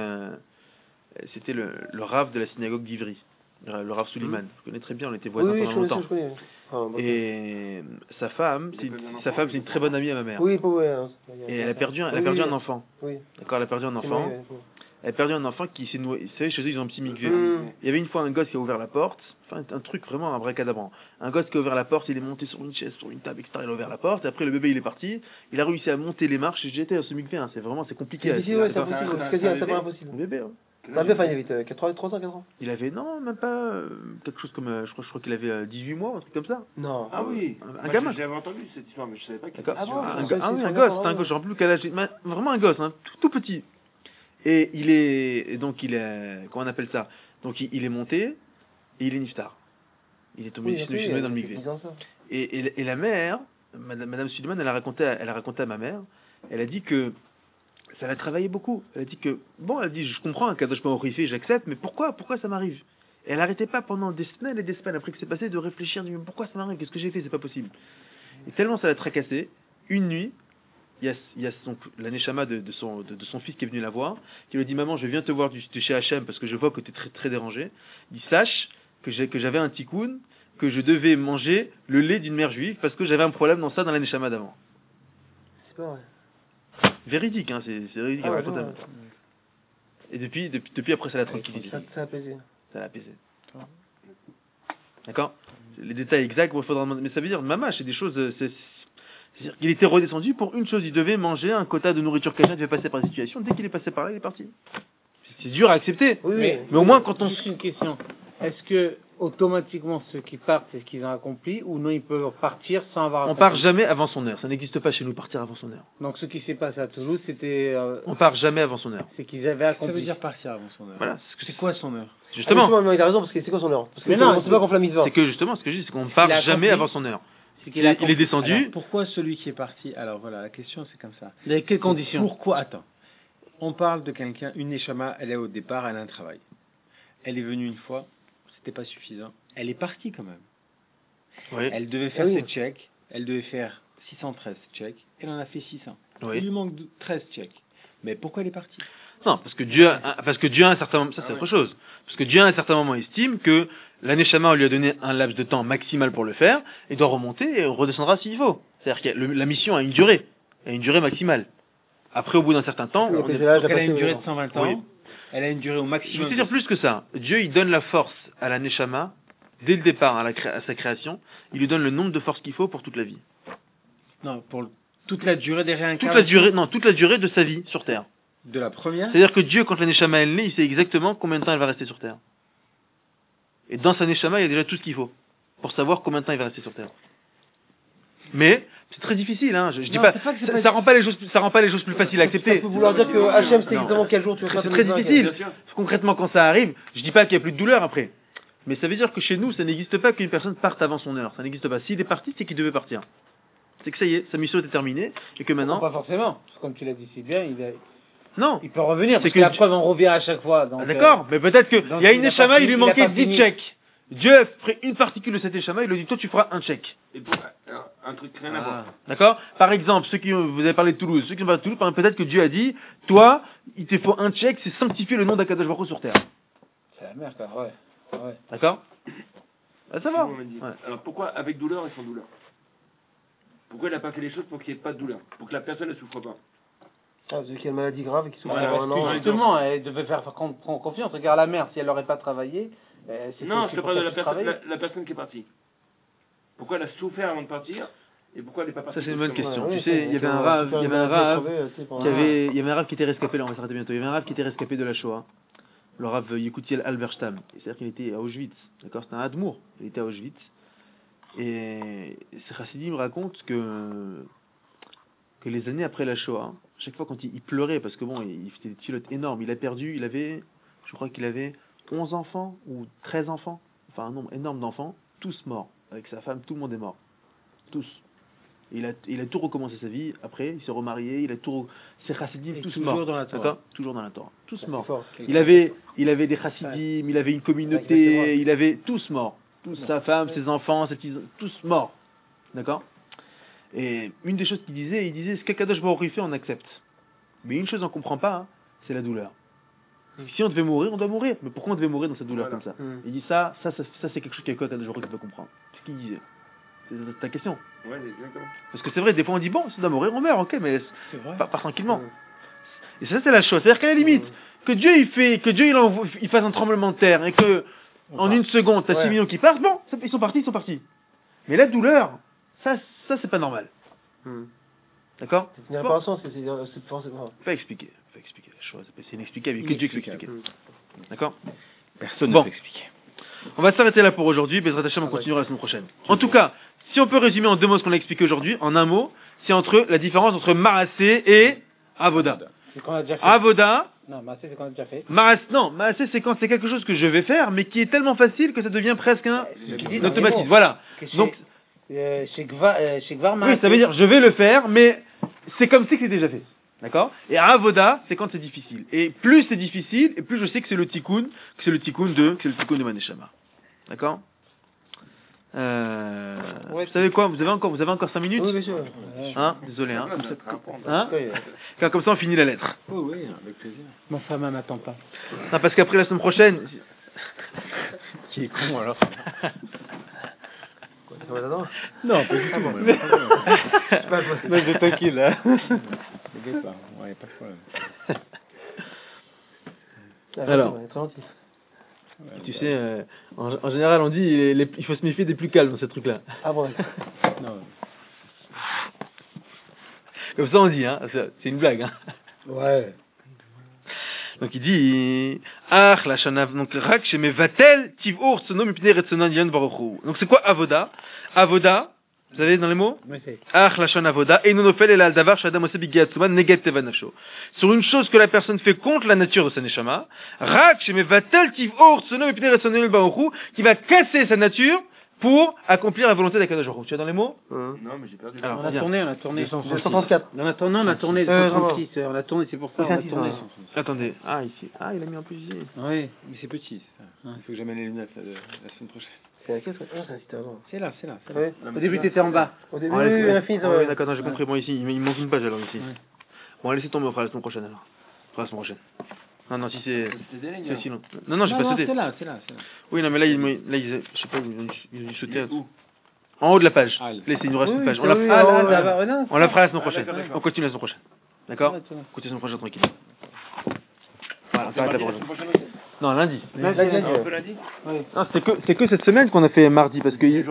c'était le rav de la synagogue d'Ivry, le rav Suleiman. Je connais très bien, on était Oui, voisins oui, pendant longtemps. je connais. Ah, bon. Et sa femme, c'est une très bonne amie à ma mère. Oui, pas ouais. Hein. Et elle a perdu un Oui, enfant. Oui. D'accord, elle a perdu un C'est enfant. vrai, ouais. Elle a perdu un enfant qui s'est noyé. Vous savez, chez eux, ils ont un petit mikvé. Mm. Il y avait une fois un gosse qui a ouvert la porte. Enfin, un truc vraiment abracadabrant. Un gosse qui a ouvert la porte, il est monté sur une chaise, sur une table, etc. Il a ouvert la porte. Et après, le bébé, il est parti. Il a réussi à monter les marches. J'étais à ce mikvé. Hein. C'est compliqué. C'est difficile, ouais, c'est D'accord. impossible. c'est un- C'est c'est un quasi bébé. impossible. Un bébé, hein. C'est un peu enfin, il avait 3 ans, 4 ans. Il avait, non, même pas, quelque chose comme, je crois qu'il avait 18 mois, un truc comme ça. Non. Ah oui. Un gamin. J'avais entendu cette histoire, mais je savais pas qu'il D'accord. Ah bon, Un c'est- go- ah oui, c'est un son gosse, enfant, c'est un ouais. gosse, je ne sais plus quel âge, vraiment un gosse, hein, tout petit. Et donc il est, comment on appelle ça? Donc il est monté, et il est niftar. Il est tombé, Oui, il est tombé dans le c'est mikvé. 10 ans, ça. Et la mère, Madame Suleiman, elle a raconté à ma mère, elle a dit que ça l'a travaillé beaucoup. Elle a dit que, bon, elle a dit, je comprends un cadeau horrifié, j'accepte, mais pourquoi ça m'arrive? Et elle n'arrêtait pas pendant des semaines et des semaines après que c'est passé de réfléchir, de dire, mais pourquoi ça m'arrive? Qu'est-ce que j'ai fait? C'est pas possible. Et tellement ça l'a tracassé, une nuit, il y a la neshama de son fils qui est venu la voir, qui lui a dit, maman, je viens te voir de chez Hachem parce que je vois que tu es très, très dérangé. Il dit, sache que j'avais un tikkun, que je devais manger le lait d'une mère juive parce que j'avais un problème dans la neshama d'avant. C'est pas vrai. Véridique, hein, c'est véridique. Ah ouais, racontable. ouais. Et depuis après, ça l'a tranquillisé. Ça a apaisé. Ça l'a apaisé. D'accord? Les détails exacts, il faudra demander. Mais ça veut dire, maman, c'est des choses. C'est-à-dire qu'il était redescendu pour une chose, il devait manger un quota de nourriture cachée, il devait passer par la situation. Dès qu'il est passé par là, il est parti. C'est dur à accepter. Oui, Mais- oui. Mais au moins, quand on. Juste une question. Est-ce que automatiquement ceux qui partent, c'est ce qu'ils ont accompli, ou non, ils peuvent partir sans avoir On accompli? part jamais avant son heure. Ça n'existe pas chez nous, partir avant son heure. Donc ce qui s'est passé à Toulouse, c'était, On part jamais avant son heure. c'est qu'ils avaient Ça accompli. veut dire partir avant son heure. Voilà. C'est quoi son heure? Justement. Il a raison parce que c'est quoi son heure? Parce que Mais non, c'est pas qu'on fait la mitzvah. C'est que justement, ce que je dis, c'est qu'on part Il a jamais accompli. avant son heure. C'est Il qu'il a est accompli. descendu. Alors, pourquoi celui qui est parti? Alors voilà, la question c'est comme ça. Dans quelles conditions? Pourquoi? Attends. On parle de quelqu'un, une neshama, elle est au départ, elle a un travail. Elle est venue une fois, c'était pas suffisant. Elle est partie quand même. Oui. Elle devait faire Oui. 7 checks, elle devait faire 613 checks, elle en a fait 600. Oui. Il lui manque 13 checks. Mais pourquoi elle est partie? Non, parce que Dieu, à un certain moment, ça c'est autre chose. Parce que Dieu à un certain moment estime que la Neshama, on lui a donné un laps de temps maximal pour le faire, et doit remonter et redescendra s'il faut. C'est-à-dire que la mission a une durée maximale. Après, au bout d'un certain temps, Oui, on après, est- c'est là, Donc elle a une passé, durée oui. de 120 ans, Oui. elle a une durée au je maximum. vais te dire plus que ça. Dieu, il donne la force à la Neshama, dès le départ, à sa création, il lui donne le nombre de forces qu'il faut pour toute la vie. Non, pour toute la durée des réincarnations. Toute la durée de sa vie sur Terre. De la première. C'est-à-dire que Dieu, quand la Neshama est née, il sait exactement combien de temps elle va rester sur Terre. Et dans sa Neshama, il y a déjà tout ce qu'il faut pour savoir combien de temps il va rester sur Terre. Mais c'est très difficile, hein. Je dis Non, pas, c'est pas que c'est ça, pas- ça rend pas les choses plus faciles à Ça accepter. peut vouloir dire que Hachem sait Non. exactement quel jour tu vas faire C'est ton très examen, difficile. Bien sûr. Concrètement, quand ça arrive, je dis pas qu'il y a plus de douleur après. Mais ça veut dire que chez nous, ça n'existe pas qu'une personne parte avant son heure. Ça n'existe pas. S'il est parti, c'est qu'il devait partir. C'est que ça y est, sa mission était terminée et que Non, maintenant, pas forcément. Parce que comme tu l'as dit si bien, non. il peut revenir. C'est Parce que que la Dieu- preuve, on revient à chaque fois. Donc, Ah, d'accord, mais peut-être que donc il y a une il a Neshama, pas il lui fini- il a manquait pas 10 fini. chèques. Dieu a pris une particule de cet Neshama, il lui dit toi tu feras un chèque. Et pour un truc rien à voir. D'accord? Par exemple, vous avez parlé de Toulouse, ceux qui ont parlé de Toulouse, peut-être que Dieu a dit, toi, il te faut un chèque, c'est sanctifier le nom d'Akadosh Baruch Hu sur terre. C'est la merde, quoi. Ouais. D'accord? Ah, ça va. Simon m'a dit. Ouais. Alors pourquoi avec douleur et sans douleur? Pourquoi il n'a pas fait les choses pour qu'il n'y ait pas de douleur? Pour que la personne ne souffre pas? Ah, ceux qui ont une maladie grave et qui sont Ouais, pendant parce un que an. Justement, elle devait faire prendre confiance. Regarde la mère, si elle n'aurait pas travaillé. c'était Non, aussi je te pour parle de qu'elle puisse travailler. la personne qui est partie. Pourquoi elle a souffert avant de partir et pourquoi elle n'est pas partie? Ça, c'est une bonne brusquement? question. Tu sais, il y avait un rave il il y avait un rave qui était rescapé, là on va s'arrêter bientôt. Il y avait un rave qui était rescapé de la Shoah. Le rave Yekutiel Halberstam. C'est-à-dire qu'il était à Auschwitz. D'accord? C'était un Admour. Il était à Auschwitz. Et ces chassidim racontent que les années après la Shoah, chaque fois quand il pleurait, parce que bon, il faisait des pilotes énormes, je crois qu'il avait 11 enfants ou 13 enfants, enfin un nombre énorme d'enfants, tous morts. Avec sa femme, tout le monde est mort. Tous. Il a tout recommencé sa vie, après, il s'est remarié, ses chassidim, Et tous toujours morts. dans la Torah. D'accord? Toujours dans la Torah. Tous C'est morts. fort. Il avait des chassidim, il avait une communauté, exactement. il avait tous morts. Tous, sa femme, ses enfants, ses petits, tous morts. D'accord? Et une des choses qu'il disait, ce qu'Akadosh Baruch Hu fait, on accepte. Mais une chose on comprend pas, hein, c'est la douleur. Si on devait mourir, on doit mourir. Mais pourquoi on devait mourir dans cette douleur Voilà. comme ça? Mm. Il dit ça c'est quelque chose qu'Akadosh Baruch Hu peut comprendre. C'est ce qu'il disait. C'est ta question. Ouais, exactement. Parce que c'est vrai, des fois on dit bon, si on doit mourir, on meurt, ok, mais C'est vrai. pas tranquillement. Mm. Et ça c'est la chose. C'est-à-dire qu'à la limite, que Dieu il fasse un tremblement de terre et que en une seconde, t'as 6 millions qui passent, bon, ils sont partis. Mais la douleur, ça c'est pas normal. Mm. D'accord? C'est une réparation, c'est forcément. Pas expliquer la chose. C'est inexplicable, il y a que Dieu qui peut expliquer. D'accord? Personne Bon. ne peut expliquer. On va s'arrêter là pour aujourd'hui, Bezrat Hashem, on continuera la semaine prochaine. En tout cas, si on peut résumer en 2 mots ce qu'on a expliqué aujourd'hui, en un mot, c'est la différence entre Maasé et Avoda. C'est qu'on a déjà fait. Avoda, Non, mais c'est qu'on a déjà fait. Maasé c'est quand c'est quelque chose que je vais faire, mais qui est tellement facile que ça devient presque un C'est ce qu'il dit dans les automatisme. mots. Voilà. Que chez- Donc, chez Gvar, oui, ça veut dire je vais le faire, mais c'est comme si c'est déjà fait. D'accord? Et Avoda, c'est quand c'est difficile. Et plus c'est difficile, et plus je sais que c'est le tikkun, de Maneshama. D'accord? Vous savez quoi? Vous avez encore 5 minutes? Oui, bien sûr. Hein? Désolé, hein? Ouais, ça te rapprend. Hein? Oui. Car comme ça on finit la lettre. Oh oui, avec plaisir. Ma femme, elle m'attend pas. Non, parce qu'après la semaine prochaine, Qui est con alors? Ça va là-dedans? Non, pas du tout. moi, Mais- pas de problème. C'est pas possible. mais c'est tranquille, hein? T'inquiète pas, ouais, pas de problème. Alors. Ouais, très gentil. Ouais, Tu bah, sais, en général, on dit il faut se méfier des plus calmes dans ces trucs-là. Ah bon, non. Comme ça, on dit, hein. C'est une blague, hein. ouais. Donc il dit la shana donc rak chez mevatel tivor tsono mipnei retzonan yan baruch hu. Donc c'est quoi avoda? Avoda, vous avez dans les mots? Oui, c'est. La shana avoda et non ofel el al davar shadam ose bigiatsuman negat tevanasho. Sur une chose que la personne fait contre la nature de sa neshama, rak chez mevatel tivor tsono mipnei retzonan yan baruch hu, qui va casser sa nature pour accomplir la volonté d'Akadosh Baruch Hu. Tu as dans les mots? Non, mais j'ai perdu. Alors, On a viens. tourné. 234. On a tourné 136. On a tourné, c'est pour ça. On a tourné. Attendez, ici. Il a mis en plus ici. Oui. Mais c'est petit, ça. Il faut que j'amène les lunettes la semaine prochaine. C'est laquelle? Ah, c'est un site avant. C'est là. Ouais. Au début, t'étais en bas. Au début, Ah, oui, l'infini, ça ah, va. oui, d'accord, non, j'ai compris. Moi, ici, il manque une page alors ici. Ouais. Bon, laissez tomber, on fera la semaine prochaine alors. On fera la semaine prochaine. Non, si c'est. C'était des lignes. C'est si long. Non, j'ai pas sauté. C'est là. Oui, non, mais là, je sais pas, ils ont dû sauter. Où? En haut de la page. Ah, là. Laissez, il nous reste Oui, une page. oui, On la oui, fera. oui, là, là-bas. Non, On la fera la semaine Ah, prochaine. d'accord, d'accord. On continue la semaine prochaine. D'accord? Ouais, c'est vrai. Continue la semaine prochaine tranquille. Voilà, on s'arrête là pour la aujourd'hui. semaine prochaine aussi. Non, lundi. Lundi. Un peu lundi. Non, c'est que cette semaine qu'on a fait mardi parce que